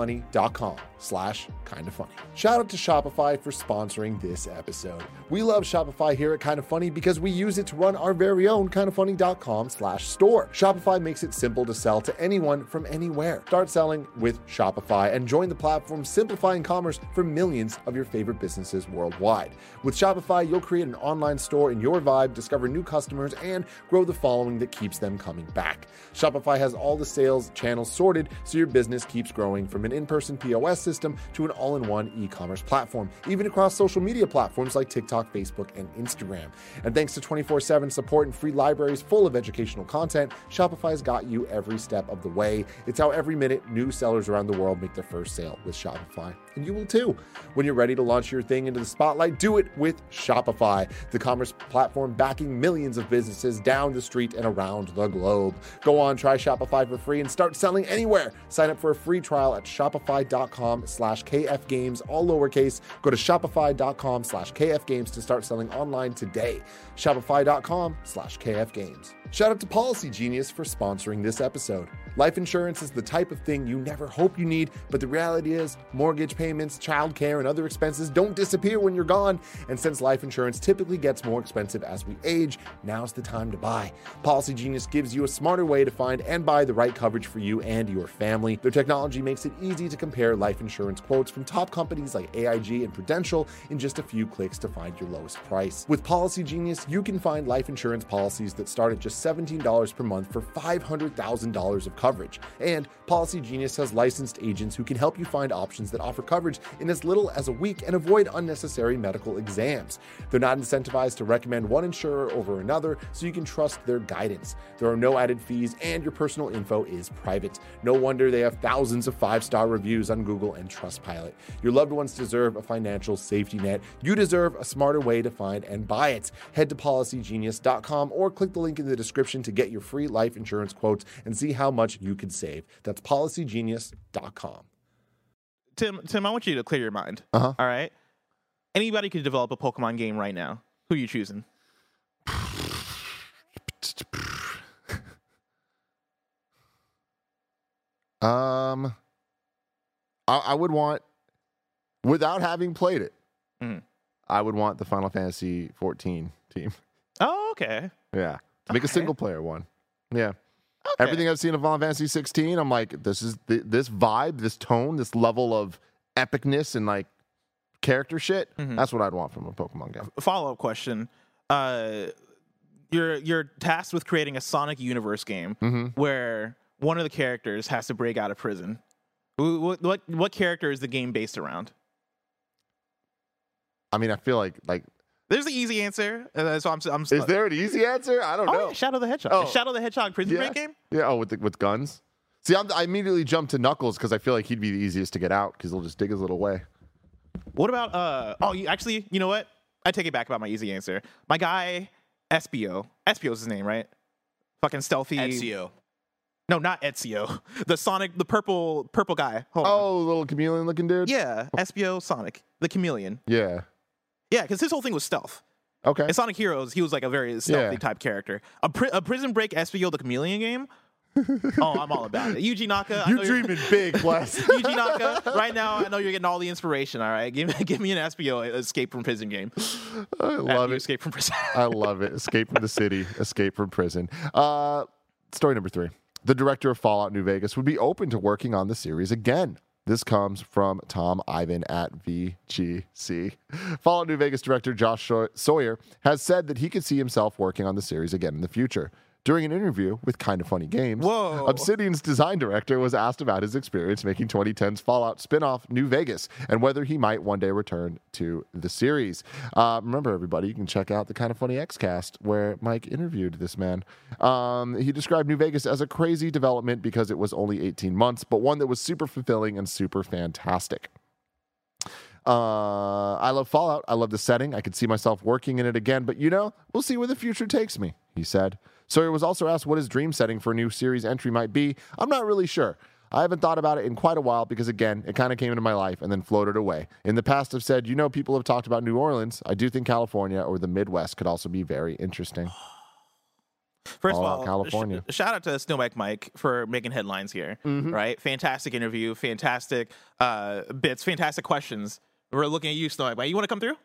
rocketmoney.com/kindafunny. Shout out to Shopify for sponsoring this episode. We love Shopify here at Kinda Funny because we use it to run our very own kindafunny.com/store. Shopify makes it simple to sell to anyone from anywhere. Start selling with Shopify and join the platform simplifying commerce for millions of your favorite businesses worldwide. With Shopify, you'll create an online store in your vibe, discover new customers, and grow the following that keeps them coming back. Shopify has all the sales channels sorted so your business keeps growing, from an in-person POS system to an all-in-one e-commerce platform, even across social media platforms like TikTok, Facebook, and Instagram. And thanks to 24/7 support and free libraries full of educational content, Shopify's got you every step of the way. It's how every minute new sellers around the world make their first sale with Shopify. And you will too. When you're ready to launch your thing into the spotlight, do it with Shopify, the commerce platform backing millions of businesses down the street and around the globe. Go on, try Shopify for free and start selling anywhere. Sign up for a free trial at shopify.com/kfgames, all lowercase. Go to shopify.com/kfgames to start selling online today. Shopify.com/kfgames. Shout out to Policy Genius for sponsoring this episode. Life insurance is the type of thing you never hope you need, but the reality is mortgage payments, childcare, and other expenses don't disappear when you're gone. And since life insurance typically gets more expensive as we age, now's the time to buy. Policy Genius gives you a smarter way to find and buy the right coverage for you and your family. Their technology makes it easy to compare life insurance quotes from top companies like AIG and Prudential in just a few clicks to find your lowest price. With Policy Genius, you can find life insurance policies that start at just $17 per month for $500,000 of coverage. And Policy Genius has licensed agents who can help you find options that offer coverage in as little as a week and avoid unnecessary medical exams. They're not incentivized to recommend one insurer over another, so you can trust their guidance. There are no added fees, and your personal info is private. No wonder they have thousands of 5-star reviews on Google and Trustpilot. Your loved ones deserve a financial safety net. You deserve a smarter way to find and buy it. Head to policygenius.com or click the link in the description to get your free life insurance quotes and see how much you could save. That's policygenius.com. Tim, I want you to clear your mind. Uh-huh. All right. Anybody could develop a Pokemon game right now. Who are you choosing? I would want, without having played it, Mhm. I would want the Final Fantasy 14 team. Oh, okay. Yeah. To make a Okay. single player one. Yeah. Okay. Everything I've seen of Final Fantasy 16, I'm like, this is this vibe, this tone, this level of epicness and like character shit. Mhm. That's what I'd want from a Pokemon game. Follow-up question. You're tasked with creating a Sonic universe game where one of the characters has to break out of prison. What character is the game based around? I mean, I feel like There's the easy answer. So I'm is there an easy answer? I don't know. yeah, Shadow the Hedgehog. Oh. Is Shadow the Hedgehog prison break game? Yeah. Oh, with guns. See, I immediately jumped to Knuckles because I feel like he'd be the easiest to get out because he'll just dig his little way. What about you know what? I take it back about my easy answer. My guy Espio. Espio's his name, right? Fucking stealthy. Ezio. No, not Ezio. The purple guy. Hold on. Oh, little chameleon looking dude. Yeah, Espio Sonic, the chameleon. Yeah. Yeah, because his whole thing was stealth. Okay. In Sonic Heroes, he was like a very stealthy type character. A Prison Break Espio the Chameleon game? Oh, I'm all about it. Yuji Naka. You're dreaming big, Bless. Yuji Naka, right now, I know you're getting all the inspiration, all right? Give me an Espio Escape from Prison game. I love it. Escape from Prison. I love it. Escape from the city, escape from prison. Story number 3. The director of Fallout New Vegas would be open to working on the series again. This comes from Tom Ivan at VGC. Fallout New Vegas director Josh Sawyer has said that he could see himself working on the series again in the future. During an interview with Kind of Funny Games, Whoa. Obsidian's design director was asked about his experience making 2010's Fallout spin-off New Vegas and whether he might one day return to the series. Remember, everybody, you can check out the Kind of Funny Xcast where Mike interviewed this man. He described New Vegas as a crazy development because it was only 18 months, but one that was super fulfilling and super fantastic. I love Fallout. I love the setting. I could see myself working in it again, but we'll see where the future takes me, he said. Sawyer was also asked what his dream setting for a new series entry might be. I'm not really sure. I haven't thought about it in quite a while because, again, it kind of came into my life and then floated away. In the past, I've said, people have talked about New Orleans. I do think California or the Midwest could also be very interesting. First All of out all, California. Shout out to Snowbike Mike for making headlines here, right? Fantastic interview, fantastic bits, fantastic questions. We're looking at you, Snowbike Mike. You want to come through?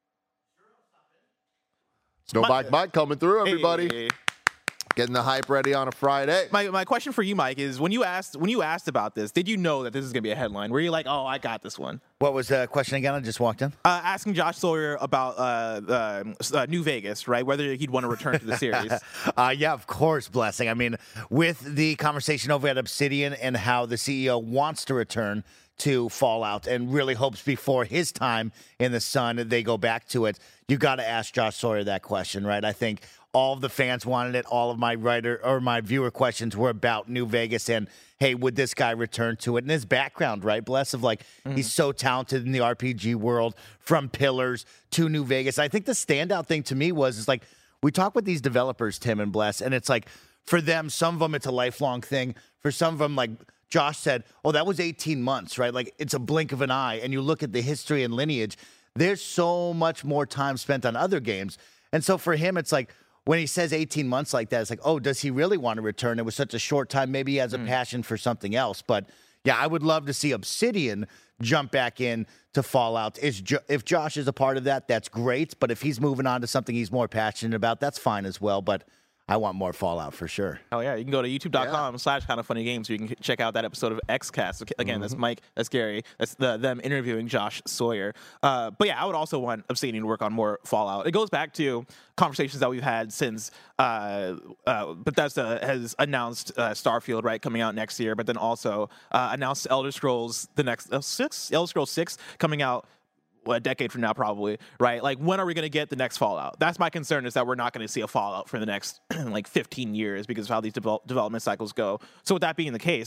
Snowbike Mike coming through, everybody. Hey. Getting the hype ready on a Friday. My question for you, Mike, is when you asked about this, did you know that this is going to be a headline? Were you like, oh, I got this one? What was the question again? I just walked in. Asking Josh Sawyer about New Vegas, right? Whether he'd want to return to the series. Yeah, of course, Blessing. I mean, with the conversation over at Obsidian and how the CEO wants to return to Fallout and really hopes before his time in the sun they go back to it, you got to ask Josh Sawyer that question, right? I think all of the fans wanted it. All of my my viewer questions were about New Vegas and, hey, would this guy return to it? And his background, right, Bless, of he's so talented in the RPG world, from Pillars to New Vegas. I think the standout thing to me is we talk with these developers, Tim and Bless, and it's like for them, some of them, it's a lifelong thing. For some of them, like Josh said, oh, that was 18 months, right? Like it's a blink of an eye. And you look at the history and lineage, there's so much more time spent on other games. And so for him, it's like, when he says 18 months like that, it's like, oh, does he really want to return? It was such a short time. Maybe he has a passion for something else. But yeah, I would love to see Obsidian jump back in to Fallout. If Josh is a part of that, that's great. But if he's moving on to something he's more passionate about, that's fine as well. But I want more Fallout for sure. Oh, yeah. You can go to youtube.com/kindoffunnygames so you can check out that episode of Xcast. Again, that's Mike, that's Gary, that's them interviewing Josh Sawyer. But yeah, I would also want Obsidian to work on more Fallout. It goes back to conversations that we've had since Bethesda has announced Starfield, right, coming out next year, but then also announced Elder Scrolls Elder Scrolls 6 coming out a decade from now, probably, right? Like, when are we going to get the next Fallout? That's my concern, is that we're not going to see a Fallout for the next 15 years because of how these development cycles go. So with that being the case,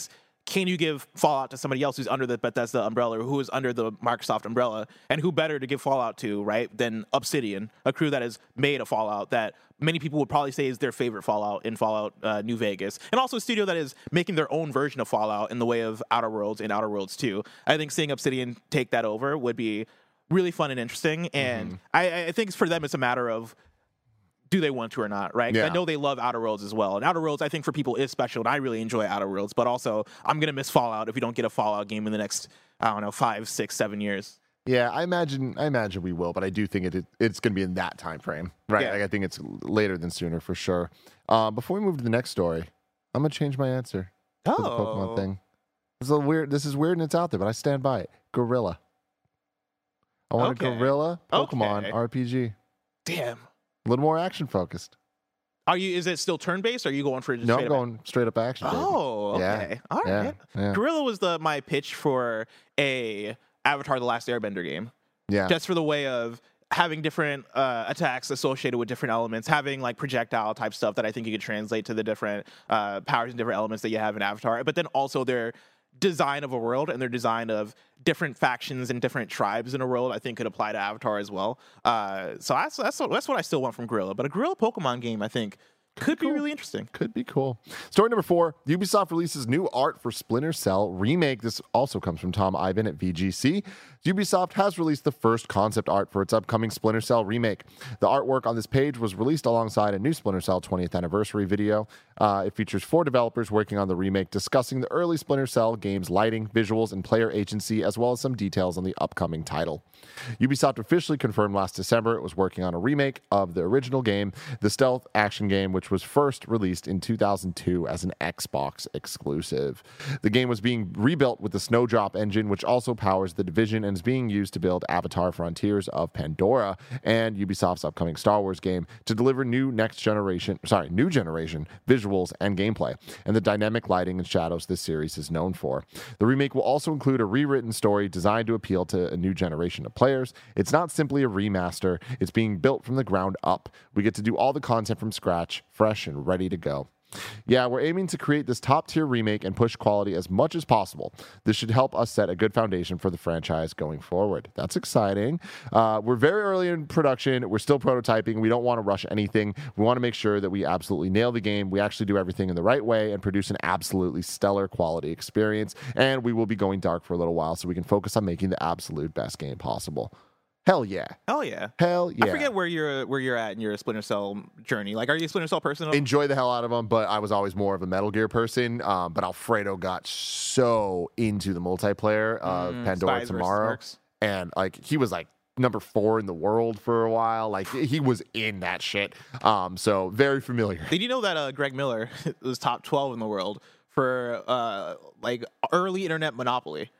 can you give Fallout to somebody else who's under the Bethesda umbrella or who is under the Microsoft umbrella? And who better to give Fallout to, right, than Obsidian, a crew that has made a Fallout that many people would probably say is their favorite Fallout in Fallout New Vegas. And also a studio that is making their own version of Fallout in the way of Outer Worlds and Outer Worlds 2. I think seeing Obsidian take that over would be really fun and interesting. And I think for them, it's a matter of, do they want to or not, right? 'Cause I know they love Outer Worlds as well. And Outer Worlds, I think, for people is special, and I really enjoy Outer Worlds. But also, I'm going to miss Fallout if we don't get a Fallout game in the next, 5, 6, 7 years. Yeah, I imagine we will, but I do think it's going to be in that time frame, right? Yeah. Like, I think it's later than sooner for sure. Before we move to the next story, I'm going to change my answer to the Pokemon thing. This is weird and it's out there, but I stand by it. Gorilla. I want a Gorilla Pokemon RPG. Damn. A little more action focused. Is it still turn based? Or are you going for No, I'm going straight up action. Baby. Oh, okay. All right. Yeah. Gorilla was my pitch for a Avatar: The Last Airbender game. Yeah. Just for the way of having different attacks associated with different elements, having like projectile type stuff that I think you could translate to the different powers and different elements that you have in Avatar. But then also their design of a world and their design of different factions and different tribes in a world, I think could apply to Avatar as well. So that's what I still want from Gorilla. But a Gorilla Pokemon game, I think, could be really interesting. Could be cool. Story number 4, Ubisoft releases new art for Splinter Cell Remake. This also comes from Tom Ivan at VGC. Ubisoft has released the first concept art for its upcoming Splinter Cell Remake. The artwork on this page was released alongside a new Splinter Cell 20th anniversary video. It features 4 developers working on the remake, discussing the early Splinter Cell game's lighting, visuals, and player agency, as well as some details on the upcoming title. Ubisoft officially confirmed last December it was working on a remake of the original game, the stealth action game, which was first released in 2002 as an Xbox exclusive. The game was being rebuilt with the Snowdrop engine, which also powers The Division and is being used to build Avatar: Frontiers of Pandora and Ubisoft's upcoming Star Wars game to deliver new generation visuals and gameplay, and the dynamic lighting and shadows this series is known for. The remake will also include a rewritten story designed to appeal to a new generation of players. It's not simply a remaster, it's being built from the ground up. We get to do all the content from scratch, fresh and ready to go. Yeah, we're aiming to create this top-tier remake and push quality as much as possible. This should help us set a good foundation for the franchise going forward. That's exciting. We're very early in production. We're still prototyping. We don't want to rush anything. We want to make sure that we absolutely nail the game. We actually do everything in the right way and produce an absolutely stellar quality experience. And we will be going dark for a little while so we can focus on making the absolute best game possible. Hell yeah. Hell yeah. Hell yeah. I forget where you're at in your Splinter Cell journey. Like, are you a Splinter Cell person? Enjoy the hell out of them, but I was always more of a Metal Gear person. But Alfredo got so into the multiplayer of Pandora Tomorrow. And like he was like number 4 in the world for a while. Like he was in that shit. So very familiar. Did you know that Greg Miller was top 12 in the world for like early internet monopoly?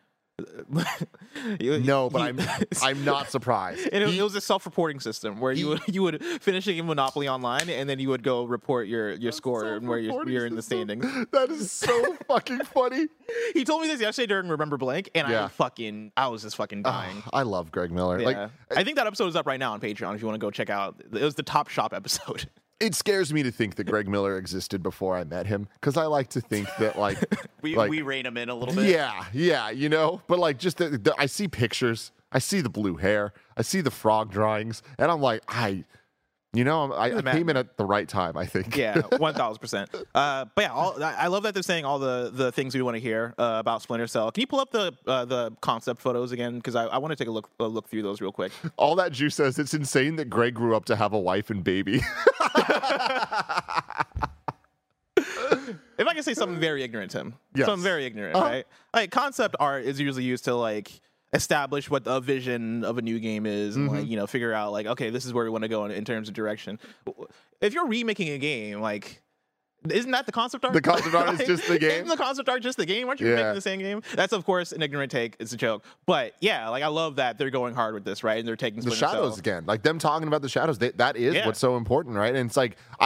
No, but I'm not surprised. And it was a self-reporting system where you would finish a Monopoly online and then you would go report your score and where you're in the standings. That is so fucking funny. He told me this yesterday during Remember Blank, and I was just fucking dying. I love Greg Miller. Yeah. Like, I think that episode is up right now on Patreon if you want to go check out. It was the Top Shop episode. It scares me to think that Greg Miller existed before I met him, because I like to think that like we rein him in a little bit. Yeah, you know. But like, just I see pictures, I see the blue hair, I see the frog drawings, and I'm like, I came in at the right time, I think. Yeah, 1,000%. But yeah, I love that they're saying all the things we want to hear about Splinter Cell. Can you pull up the concept photos again? Because I want to take a look through those real quick. All that juice says it's insane that Greg grew up to have a wife and baby. If I can say something very ignorant, Tim. Yes. Something very ignorant, right? Like concept art is usually used to like establish what the vision of a new game is and like, figure out like, okay, this is where we want to go in terms of direction. If you're remaking a game, like, isn't that the concept art? The concept art is just the game? Isn't the concept art just the game? Aren't you making the same game? That's, of course, an ignorant take. It's a joke. But, yeah, like, I love that they're going hard with this, right? And they're taking the shadows again. Like, them talking about the shadows, that is what's so important, right? And it's like,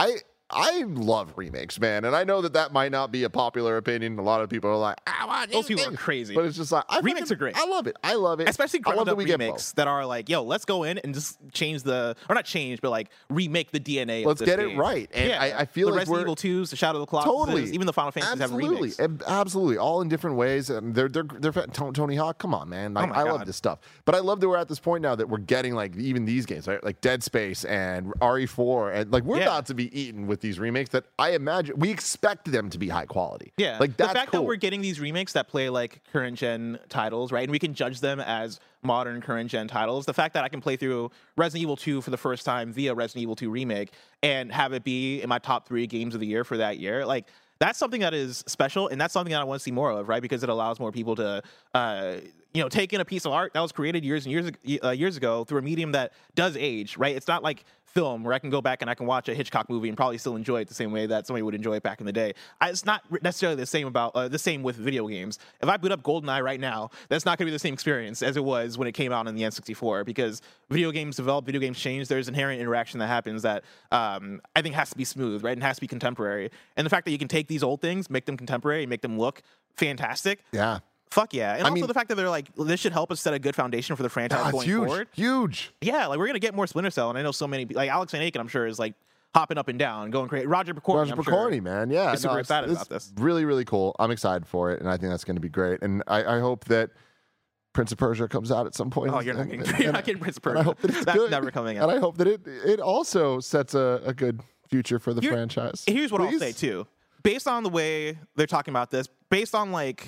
I love remakes, man, and I know that might not be a popular opinion. A lot of people are like, those people are crazy. But it's just like remakes are great. I love it. I love it. Especially I love ground that up we get remakes both. that are like, yo, let's go in and just change or not change, but like remake the DNA. Let's of this get it game. right. And I feel the like Resident Evil 2s, the Shadow of the Colossus, totally, even the Final Fantasy have remakes. Absolutely, all in different ways. And they're Tony Hawk. Come on, man. Like, Oh my I love God. this stuff. But I love that we're at this point now that we're getting like even these games, right? Like Dead Space and RE4, and like we're about to be eaten with these remakes that I imagine we expect them to be high quality. Yeah, like that's the fact cool. that we're getting these remakes that play like current gen titles, right? And we can judge them as modern current gen titles. The fact that I can play through Resident Evil 2 for the first time via Resident Evil 2 remake and have it be in my top 3 games of the year for that year, like that's something that is special, and that's something that I want to see more of, right? Because it allows more people to, take in a piece of art that was created years and years ago through a medium that does age, right? It's not like film where I can go back and I can watch a Hitchcock movie and probably still enjoy it the same way that somebody would enjoy it back in the day. It's not necessarily the same with video games. If I boot up GoldenEye right now, that's not going to be the same experience as it was when it came out on the N64, because video games develop, video games change. There's inherent interaction that happens that I think has to be smooth, right? And has to be contemporary. And the fact that you can take these old things, make them contemporary, make them look fantastic. Yeah. Fuck yeah. And I also mean, the fact that they're like, this should help us set a good foundation for the franchise it's going huge, forward. huge. Yeah, like we're going to get more Splinter Cell. And I know so many, like Alex Van Aken, I'm sure, is like hopping up and down, going crazy. Roger Picorni, Man. Yeah. is super excited about this. Really, really cool. I'm excited for it, and I think that's going to be great. And I hope that Prince of Persia comes out at some point. Oh, you're not getting Prince of Persia. I hope that it's That's good. never coming out. And I hope that it also sets a good future for the franchise. Here's what Please? I'll say, too. Based on the way they're talking about this, based on like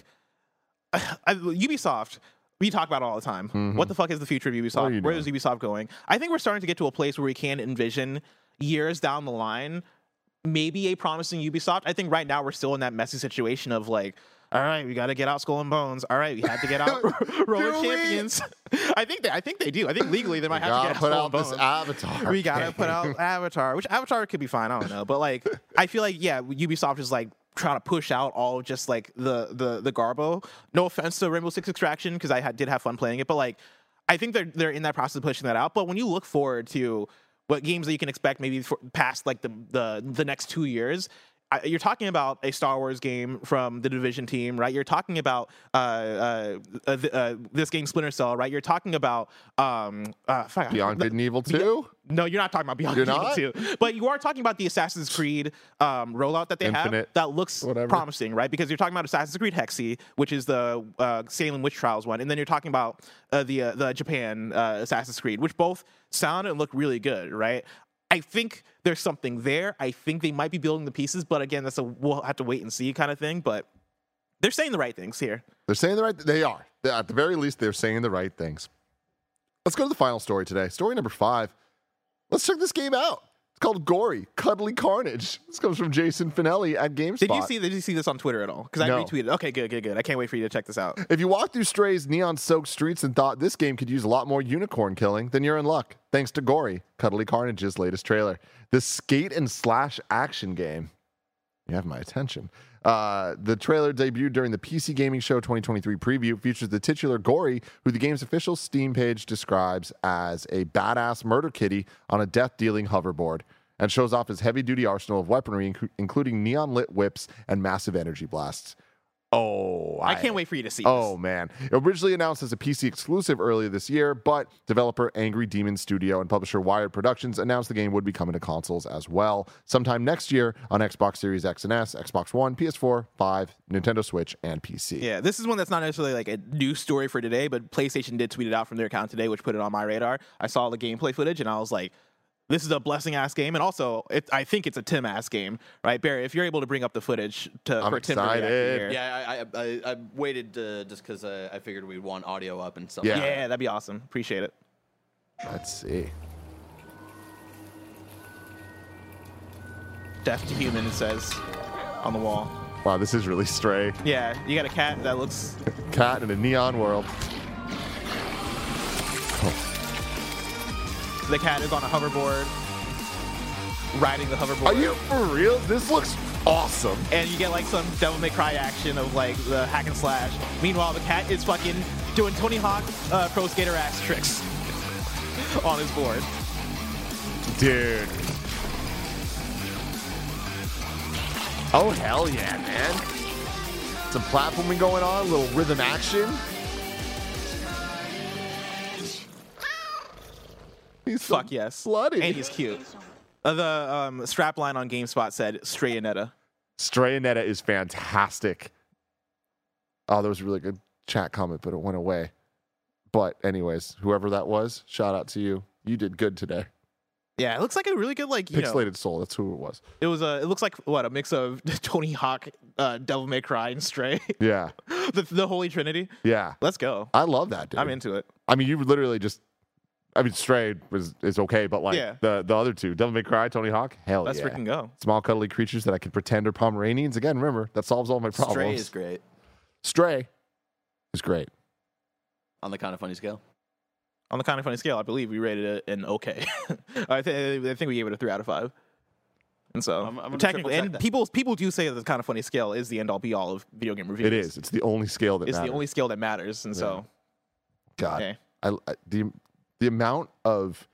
Ubisoft, we talk about it all the time. Mm-hmm. What the fuck is the future of Ubisoft? Where is Ubisoft going? I think we're starting to get to a place where we can envision years down the line maybe a promising Ubisoft. I think right now we're still in that messy situation of like, all right, we got to get out Skull and Bones. All right, we had to get out Roller Champions. I think they do. I think legally they might have to get out put Skull out and Bones. this Avatar. We gotta put out Avatar, which Avatar could be fine. I don't know, but like, I feel like Ubisoft is like trying to push out all just like the garbo. No offense to Rainbow Six Extraction, because I did have fun playing it, but like, I think they're in that process of pushing that out. But when you look forward to what games that you can expect maybe past like the next 2 years. You're talking about a Star Wars game from the Division team, right? You're talking about this game Splinter Cell, right? You're talking about Beyond Good and Evil 2? No, you're not talking about Beyond You're Good not? and Evil 2. But you are talking about the Assassin's Creed rollout that they have Infinite, that looks whatever. promising, right? Because you're talking about Assassin's Creed Hexi, which is the Salem Witch Trials one, and then you're talking about the Japan Assassin's Creed, which both sound and look really good, right? I think there's something there. I think they might be building the pieces, but again, we'll have to wait and see kind of thing. But they're saying the right things here. They're saying the right. They are. At the very least, they're saying the right things. Let's go to the final story today. Story number 5. Let's check this game out. It's called Gory, Cuddly Carnage. This comes from Jason Finelli at GameSpot. Did you see this on Twitter at all? Because I No. retweeted. Okay, good. I can't wait for you to check this out. If you walked through Stray's neon-soaked streets and thought this game could use a lot more unicorn killing, then you're in luck. Thanks to Gory, Cuddly Carnage's latest trailer. The skate and slash action game. You have my attention. The trailer debuted during the PC Gaming Show 2023 preview. Features the titular Gory, who the game's official Steam page describes as a badass murder kitty on a death-dealing hoverboard, and shows off his heavy-duty arsenal of weaponry, including neon-lit whips and massive energy blasts. Oh, I can't wait for you to see Oh, this. man. Originally announced as a PC exclusive earlier this year, but developer Angry Demon Studio and publisher Wired Productions announced the game would be coming to consoles as well sometime next year on Xbox Series X and S, Xbox One, PS4, 5, Nintendo Switch, and PC. Yeah, this is one that's not necessarily like a news story for today, but PlayStation did tweet it out from their account today, which put it on my radar. I saw the gameplay footage and I was like, this is a blessing-ass game, and also, I think it's a Tim-ass game, right? Barry, if you're able to bring up the footage for Tim to react excited. here. Yeah, I waited just because I figured we'd want audio up and stuff. Yeah. Yeah, that'd be awesome. Appreciate it. Let's see. Deaf to human, it says on the wall. Wow, this is really Stray. Yeah, you got a cat that looks... Cat in a neon world. The cat is on a hoverboard, riding the hoverboard. Are you for real? This looks awesome. And you get like some Devil May Cry action of like the hack and slash. Meanwhile, the cat is fucking doing Tony Hawk Pro Skater ass tricks on his board. Dude. Oh, hell yeah, man. Some platforming going on, a little rhythm action. He's so Fuck yes. bloody. And he's cute. The strap line on GameSpot said Strayonetta. Strayonetta is fantastic. Oh, there was a really good chat comment, but it went away. But anyways, whoever that was, shout out to you. You did good today. Yeah, it looks like a really good, like, you know, Pixelated Soul, that's who it was. it looks like, what, a mix of Tony Hawk, Devil May Cry, and Stray. Yeah. the Holy Trinity. Yeah. Let's go. I love that, dude. I'm into it. I mean, you literally just, I mean, Stray is okay, but like Yeah. the other two, Devil May Cry, Tony Hawk, hell Let's yeah. freaking go. Small, cuddly creatures that I can pretend are Pomeranians. Again, remember, that solves all my problems. Stray is great Stray is great. on the Kind of Funny scale. On the Kind of Funny scale, I believe we rated it an okay. I think we gave it a 3 out of 5. And so, I'm gonna technically, triple and check that. people do say that the Kind of Funny scale is the end all be all of video game reviews. It is. It's the only scale that It's matters. the only scale that matters. And so, God, okay. the amount of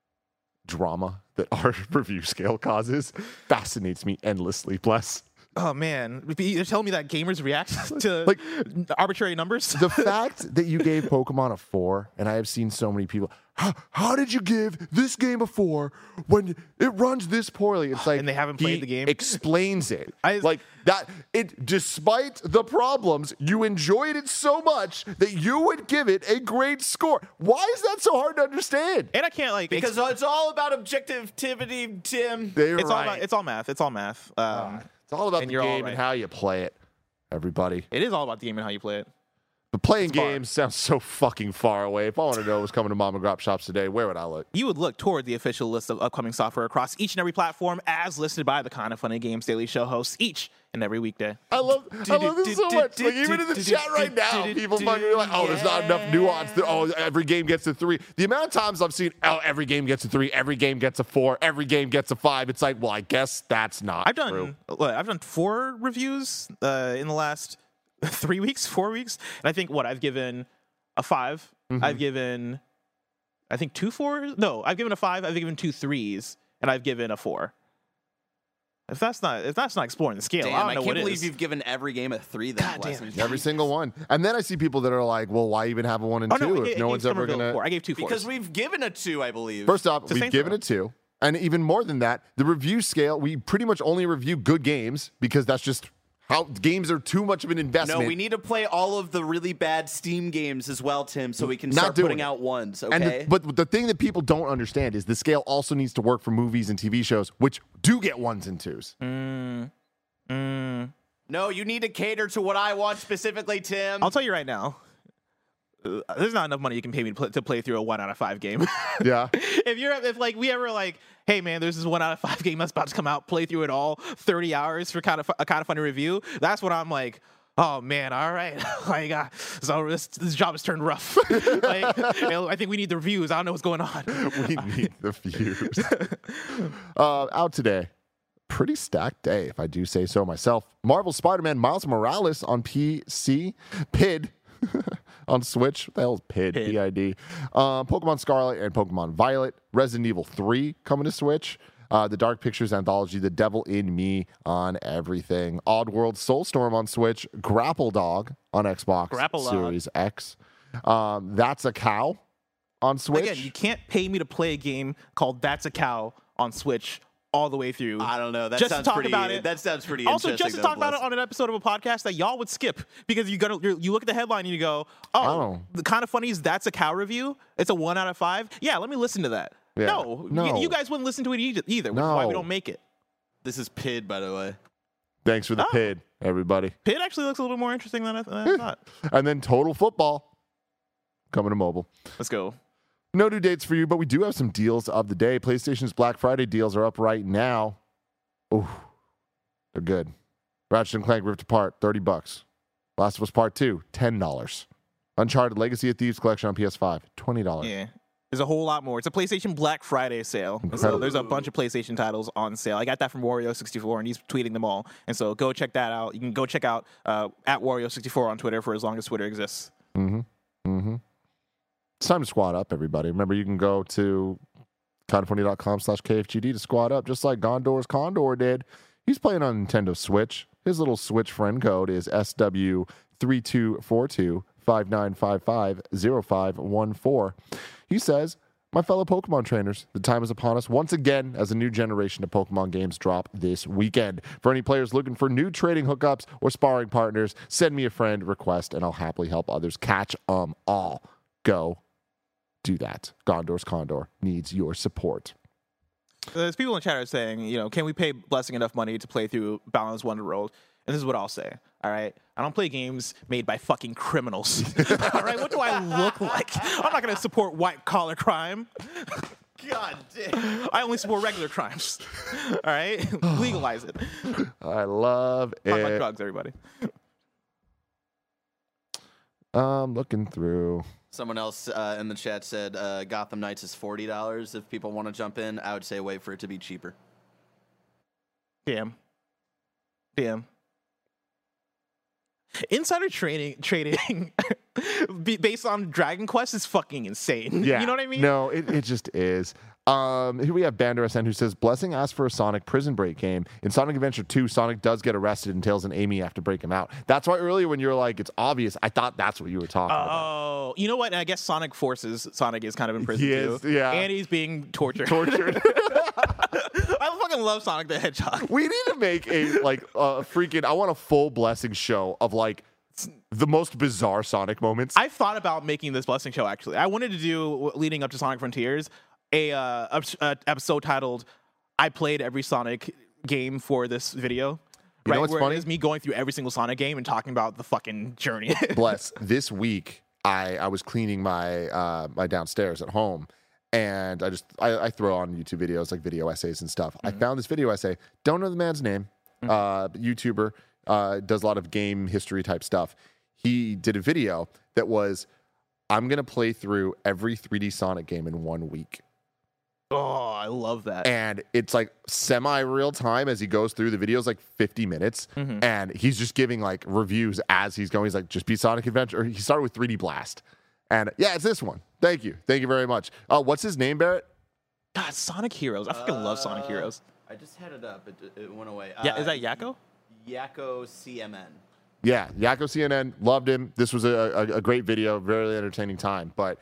drama that our review scale causes fascinates me endlessly. Bless. Oh man, you're telling me that gamers react to Like, arbitrary numbers? the fact that you gave Pokemon a 4, and I have seen so many people, how did you give this game a 4 when it runs this poorly? It's like, And they haven't played he the game? explains it. I- like that. It, despite the problems, you enjoyed it so much that you would give it a great score. Why is that so hard to understand? And I can't like Because it's all about objectivity, Tim. They're it's all right. about, it's all math. It's all math. It's all about And the you're all game right. and how you play it, everybody. It is all about the game and how you play it. But playing far. games sounds so fucking far away. If I want to know what's coming to mom and grop shops today, where would I look? You would look toward the official list of upcoming software across each and every platform as listed by the Kind of Funny Games Daily Show hosts each and every weekday. I love this so much. Like, even in the chat right now, people fucking be like, oh, there's not enough nuance. Oh, every game gets a 3. The amount of times I've seen, oh, every game gets a 3, every game gets a 4, every game gets a 5. It's like, well, I guess that's not I've true. done 4 reviews in the last 3 weeks, 4 weeks, and I think I've given a 5. Mm-hmm. I've given, I think 2 4s. No, I've given a 5. I've given 2 3s, and I've given a 4. If that's not exploring the scale, I Damn, don't I know can't what believe is. you've given every game a 3 then. God damn Wesley. it. Every single one. And then I see people that are like, well, why even have a 1 and 2 no, if no one's ever going to. I gave 2 4s. Because we've given a 2, I believe. First off, the we've same given for it 2. And even more than that, the review scale, we pretty much only review good games because that's just how games are too much of an investment. No, we need to play all of the really bad Steam games as well, Tim, so we can Not start doing putting it. out ones, And okay? but the thing that people don't understand is the scale also needs to work for movies and TV shows, which do get 1s and 2s. No, you need to cater to what I want specifically, Tim. I'll tell you right now, there's not enough money you can pay me to play through a 1 out of 5 game. Yeah. if we ever like, hey man, there's this 1 out of 5 game that's about to come out, play through it all, 30 hours for a kind of funny review. That's when I'm like, oh man, all right, like so this job has turned rough. Like, I think we need the reviews. I don't know what's going on. We need the views. Out today. Pretty stacked day, if I do say so myself. Marvel Spider-Man Miles Morales on PC. PID on Switch. What the hell is PID? PID. PID. Pokemon Scarlet and Pokemon Violet. Resident Evil 3 coming to Switch. The Dark Pictures Anthology, The Devil in Me on everything. Oddworld Soulstorm on Switch. Grapple Dog on Xbox Grapple Dog. Series X. That's a Cow on Switch. Again, you can't pay me to play a game called That's a Cow on Switch all the way through. I don't know. That just sounds to talk pretty, about it. That sounds pretty Also, interesting. just to though, talk about Bless. it on an episode of a podcast that y'all would skip because you look at the headline and you go, Oh. the Kind of Funny is That's a Cow review. It's a 1 out of 5. Yeah, let me listen to that. Yeah. No. You guys wouldn't listen to it either. Which is why we No. don't make it. This is PID, by the way. Thanks for the Oh. PID, everybody. Pit actually looks a little bit more interesting than I thought. And then Total Football coming to mobile. Let's go. No due dates for you, but we do have some deals of the day. PlayStation's Black Friday deals are up right now. Ooh, they're good. Ratchet & Clank Rift Apart, $30. Last of Us Part 2, $10. Uncharted Legacy of Thieves Collection on PS5, $20. Yeah. There's a whole lot more. It's a PlayStation Black Friday sale. And so Incredible. there's a bunch of PlayStation titles on sale. I got that from Wario64, and he's tweeting them all. And so go check that out. You can go check out at Wario64 on Twitter for as long as Twitter exists. It's time to squad up, everybody. Remember, you can go to kindoffunny.com/KFGD to squad up, just like Gondor's Condor did. He's playing on Nintendo Switch. His little Switch friend code is SW324259550514. He says, my fellow Pokemon trainers, the time is upon us once again as a new generation of Pokemon games drop this weekend. For any players looking for new trading hookups or sparring partners, send me a friend request and I'll happily help others catch 'em all. Go do that. Gondor's Condor needs your support. There's people in chat are saying, can we pay Blessing enough money to play through Balan's Wonderworld? And this is what I'll say, all right? I don't play games made by fucking criminals, all right? What do I look like? I'm not going to support white-collar crime. God damn. I only support regular crimes, all right? Legalize it. I love Talk about it. drugs, everybody. Looking through. Someone else in the chat said Gotham Knights is $40 if people want to jump in. I would say wait for it to be cheaper. Damn. Insider trading based on Dragon Quest is fucking insane. Yeah. You know what I mean? No, it just is. Here we have Bander SN who says, Blessing asked for a Sonic Prison Break game. In Sonic Adventure 2, Sonic does get arrested and Tails and Amy have to break him out. That's why earlier when you were like, it's obvious, I thought that's what you were talking about. Oh, you know what? And I guess Sonic forces Sonic is kind of in prison He too. is, yeah. And he's being tortured. I fucking love Sonic the Hedgehog. We need to make a freaking, I want a full Blessing show of like the most bizarre Sonic moments. I've thought about making this Blessing show, actually. I wanted to do, leading up to Sonic Frontiers, a episode titled I played every Sonic game for this video. You know what's where funny? it is me going through every single Sonic game and talking about the fucking journey. Bless, this week I was cleaning my my downstairs at home, and I throw on YouTube videos like video essays and stuff. I found this video essay. Don't know the man's name. YouTuber, does a lot of game history type stuff. He did a video that was, I'm gonna play through every 3D Sonic game in 1 week. Oh, I love that. And it's like semi-real time as he goes through. The video's like 50 minutes. And he's just giving like reviews as he's going. He's like, just beat Sonic Adventure. Or he started with 3D Blast. And yeah, it's this one. Thank you. Thank you very much. What's his name, Barrett? God, Sonic Heroes. I fucking love Sonic Heroes. I just had it up. It went away. Yeah, is that Yakko? Yakko CMN. Yeah, Yakko CNN. Loved him. This was a great video. Very entertaining time. But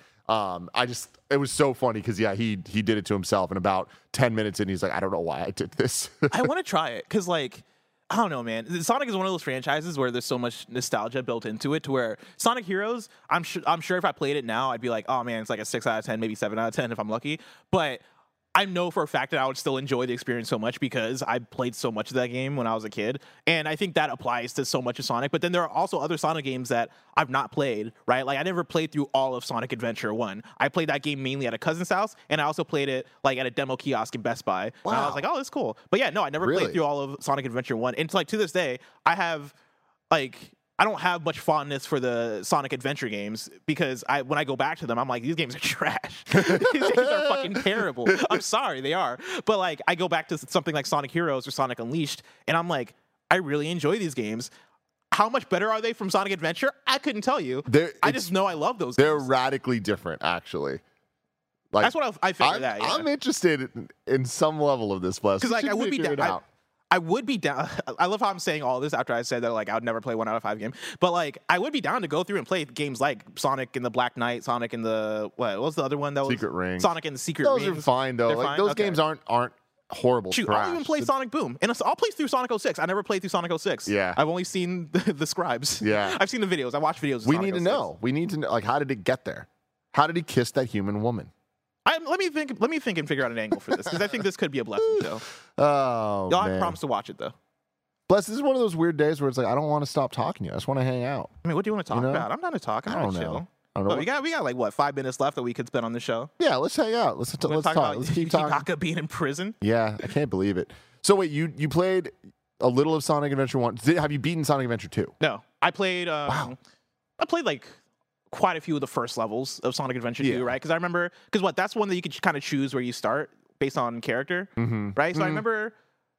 it was so funny because, yeah, he did it to himself. And about 10 minutes in, he's like, I don't know why I did this. I want to try it because, like, I don't know, man. Sonic is one of those franchises where there's so much nostalgia built into it to where Sonic Heroes, I'm sure if I played it now, I'd be like, oh, man, it's like a 6 out of 10, maybe 7 out of 10 if I'm lucky. But I know for a fact that I would still enjoy the experience so much because I played so much of that game when I was a kid. And I think that applies to so much of Sonic. But then there are also other Sonic games that I've not played, right? Like, I never played through all of Sonic Adventure 1. I played that game mainly at a cousin's house, and I also played it, like, at a demo kiosk in Best Buy. Wow. And I was like, oh, that's cool. But yeah, no, I never Really? played through all of Sonic Adventure 1. And, like, to this day, I have, like, I don't have much fondness for the Sonic Adventure games because when I go back to them, I'm like, these games are trash. These games are fucking terrible. I'm sorry, they are. But like, I go back to something like Sonic Heroes or Sonic Unleashed, and I'm like, I really enjoy these games. How much better are they from Sonic Adventure? I couldn't tell you. I just know I love those They're games. radically different, actually. Like, That's what I figured that. Yeah. I'm interested in some level of this, Bless. Because like I would be figure down. it out. I would be down. I love how I'm saying all this after I said that like I would never play 1 out of 5 game. But like I would be down to go through and play games like Sonic and the Black Knight, Sonic and the what was the other one that was Secret Rings. Sonic and the Secret Those Rings. are fine though. They're Like fine? those Okay. games aren't horrible. Shoot, trash. I'll even play Sonic Boom, and I'll play through Sonic 06. I never played through Sonic 06. Yeah. I've only seen the scribes. Yeah. I've seen the videos. I watched videos. Of We Sonic need to 06. know. We need to know. Like, how did it get there? How did he kiss that human woman? Let me think and figure out an angle for this because I think this could be a blessing show. Oh, Y'all, man. I promise to watch it though. Bless, this is one of those weird days where it's like, I don't want to stop talking to you. I just want to hang out. I mean, what do you want to talk know? about? I'm down to talk. I'm I don't down to know. chill. I don't know. Look, we got like what 5 minutes left that we could spend on the show. Yeah, let's hang out. Let's We're gonna talk. about Let's keep talking. Yukaka being in prison. Yeah, I can't believe it. So wait, you played a little of Sonic Adventure 1. Have you beaten Sonic Adventure 2? No, I played. Wow. I played like quite a few of the first levels of Sonic Adventure 2, Yeah. right? Because I remember that's one that you could kind of choose where you start based on character, right? So I remember.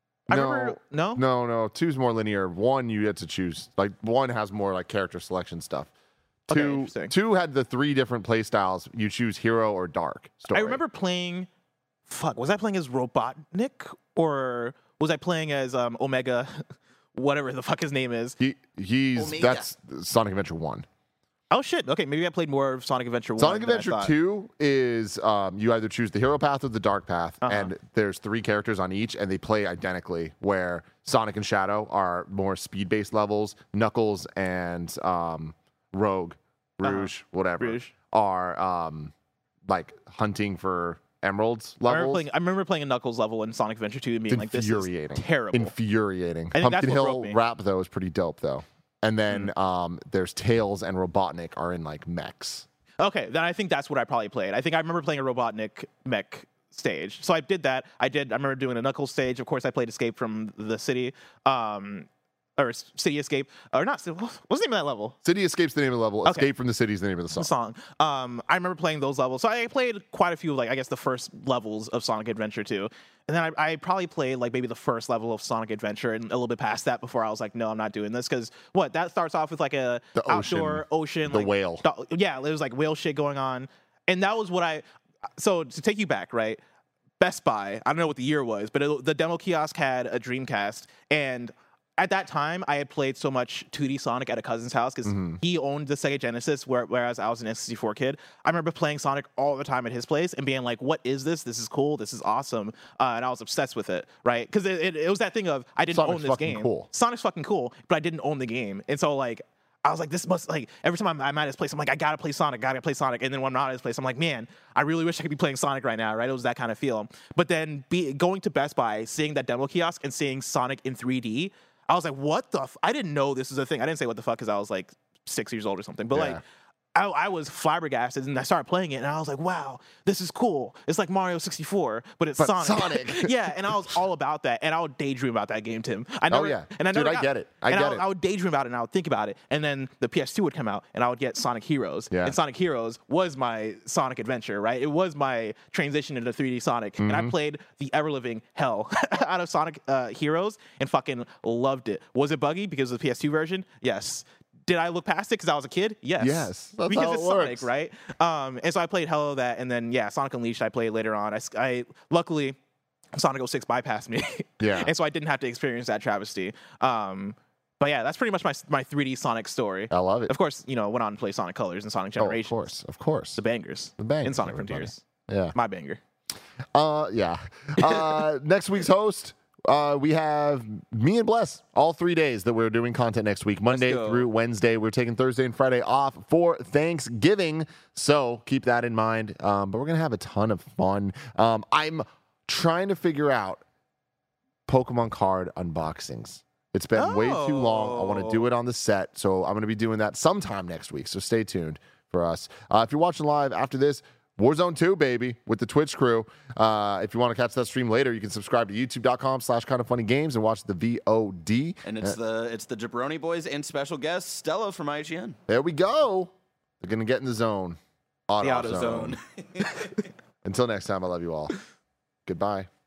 No. No. 2's more linear. 1 you had to choose. Like 1 has more like character selection stuff. Okay, 2 interesting. 2 had the 3 different play styles. You choose hero or dark story. I remember playing. Fuck, was I playing as Robotnik or was I playing as Omega, whatever the fuck his name is. That's Sonic Adventure 1. Oh shit! Okay, maybe I played more of Sonic Adventure 1. Sonic Adventure 2 is you either choose the hero path or the dark path, and there's 3 characters on each, and they play identically. Where Sonic and Shadow are more speed-based levels, Knuckles and Rouge, whatever, are like hunting for emeralds levels. I remember playing a Knuckles level in Sonic Adventure 2 and being like, "This is terrible." Infuriating. I think Pumpkin that's what Hill broke me. Rap though is pretty dope though. And then there's Tails and Robotnik are in like mechs. Okay, then I think that's what I probably played. I think I remember playing a Robotnik mech stage. So I did that. I remember doing a Knuckles stage. Of course, I played Escape from the City. Or City Escape. Or not. What's the name of that level? City Escape's the name of the level. Okay. Escape from the City is the name of the song. I remember playing those levels. So I played quite a few, like, I guess the first levels of Sonic Adventure 2. And then I probably played, like, maybe the first level of Sonic Adventure and a little bit past that before I was like, no, I'm not doing this. Because, that starts off with, like, the outdoor ocean. The like, whale. Yeah, there was, like, whale shit going on. And that was what so to take you back, right? Best Buy, I don't know what the year was, but the demo kiosk had a Dreamcast. And at that time, I had played so much 2D Sonic at a cousin's house because he owned the Sega Genesis, whereas I was an N64 kid. I remember playing Sonic all the time at his place and being like, what is this? This is cool. This is awesome. And I was obsessed with it, right? Because it was that thing of, I didn't Sonic's own this fucking game. cool. Sonic's fucking cool, but I didn't own the game. And so, like, I was like, this must, like, every time I'm at his place, I'm like, I gotta play Sonic. And then when I'm not at his place, I'm like, man, I really wish I could be playing Sonic right now, right? It was that kind of feel. But then going to Best Buy, seeing that demo kiosk and seeing Sonic in 3D, I was like, what the I didn't know this was a thing. I didn't say what the fuck because I was like 6 years old or something. But like, I was flabbergasted and I started playing it and I was like, wow, this is cool. It's like Mario 64, but it's Sonic. Yeah, and I was all about that. And I would daydream about that game, Tim. I get it. I would daydream about it and I would think about it. And then the PS2 would come out and I would get Sonic Heroes. Yeah. And Sonic Heroes was my Sonic adventure, right? It was my transition into 3D Sonic. And I played the ever-living hell out of Sonic Heroes and fucking loved it. Was it buggy because of the PS2 version? Yes. Did I look past it because I was a kid? Yes. Yes. That's because how it's it works. Sonic, right? And so I played hell of that, and then Sonic Unleashed I played later on. I luckily Sonic 06 bypassed me. Yeah. And so I didn't have to experience that travesty. But yeah, that's pretty much my 3D Sonic story. I love it. Of course, went on to play Sonic Colors and Sonic Generations. Of course. The bangers. In Sonic Frontiers. Yeah. My banger. Next week's host. We have me and Bless all 3 days that we're doing content next week, Monday through Wednesday. We're taking Thursday and Friday off for Thanksgiving, so keep that in mind. But we're gonna have a ton of fun. I'm trying to figure out Pokemon card unboxings. It's been way too long. I want to do it on the set, so I'm going to be doing that sometime next week. So stay tuned for us. If you're watching live after this, Warzone 2, baby, with the Twitch crew. If you want to catch that stream later, you can subscribe to youtube.com/kindoffunnygames and watch the VOD. And it's the Jabroni Boys and special guest Stella from IGN. There we go. They're going to get in the zone. The auto zone. Until next time, I love you all. Goodbye.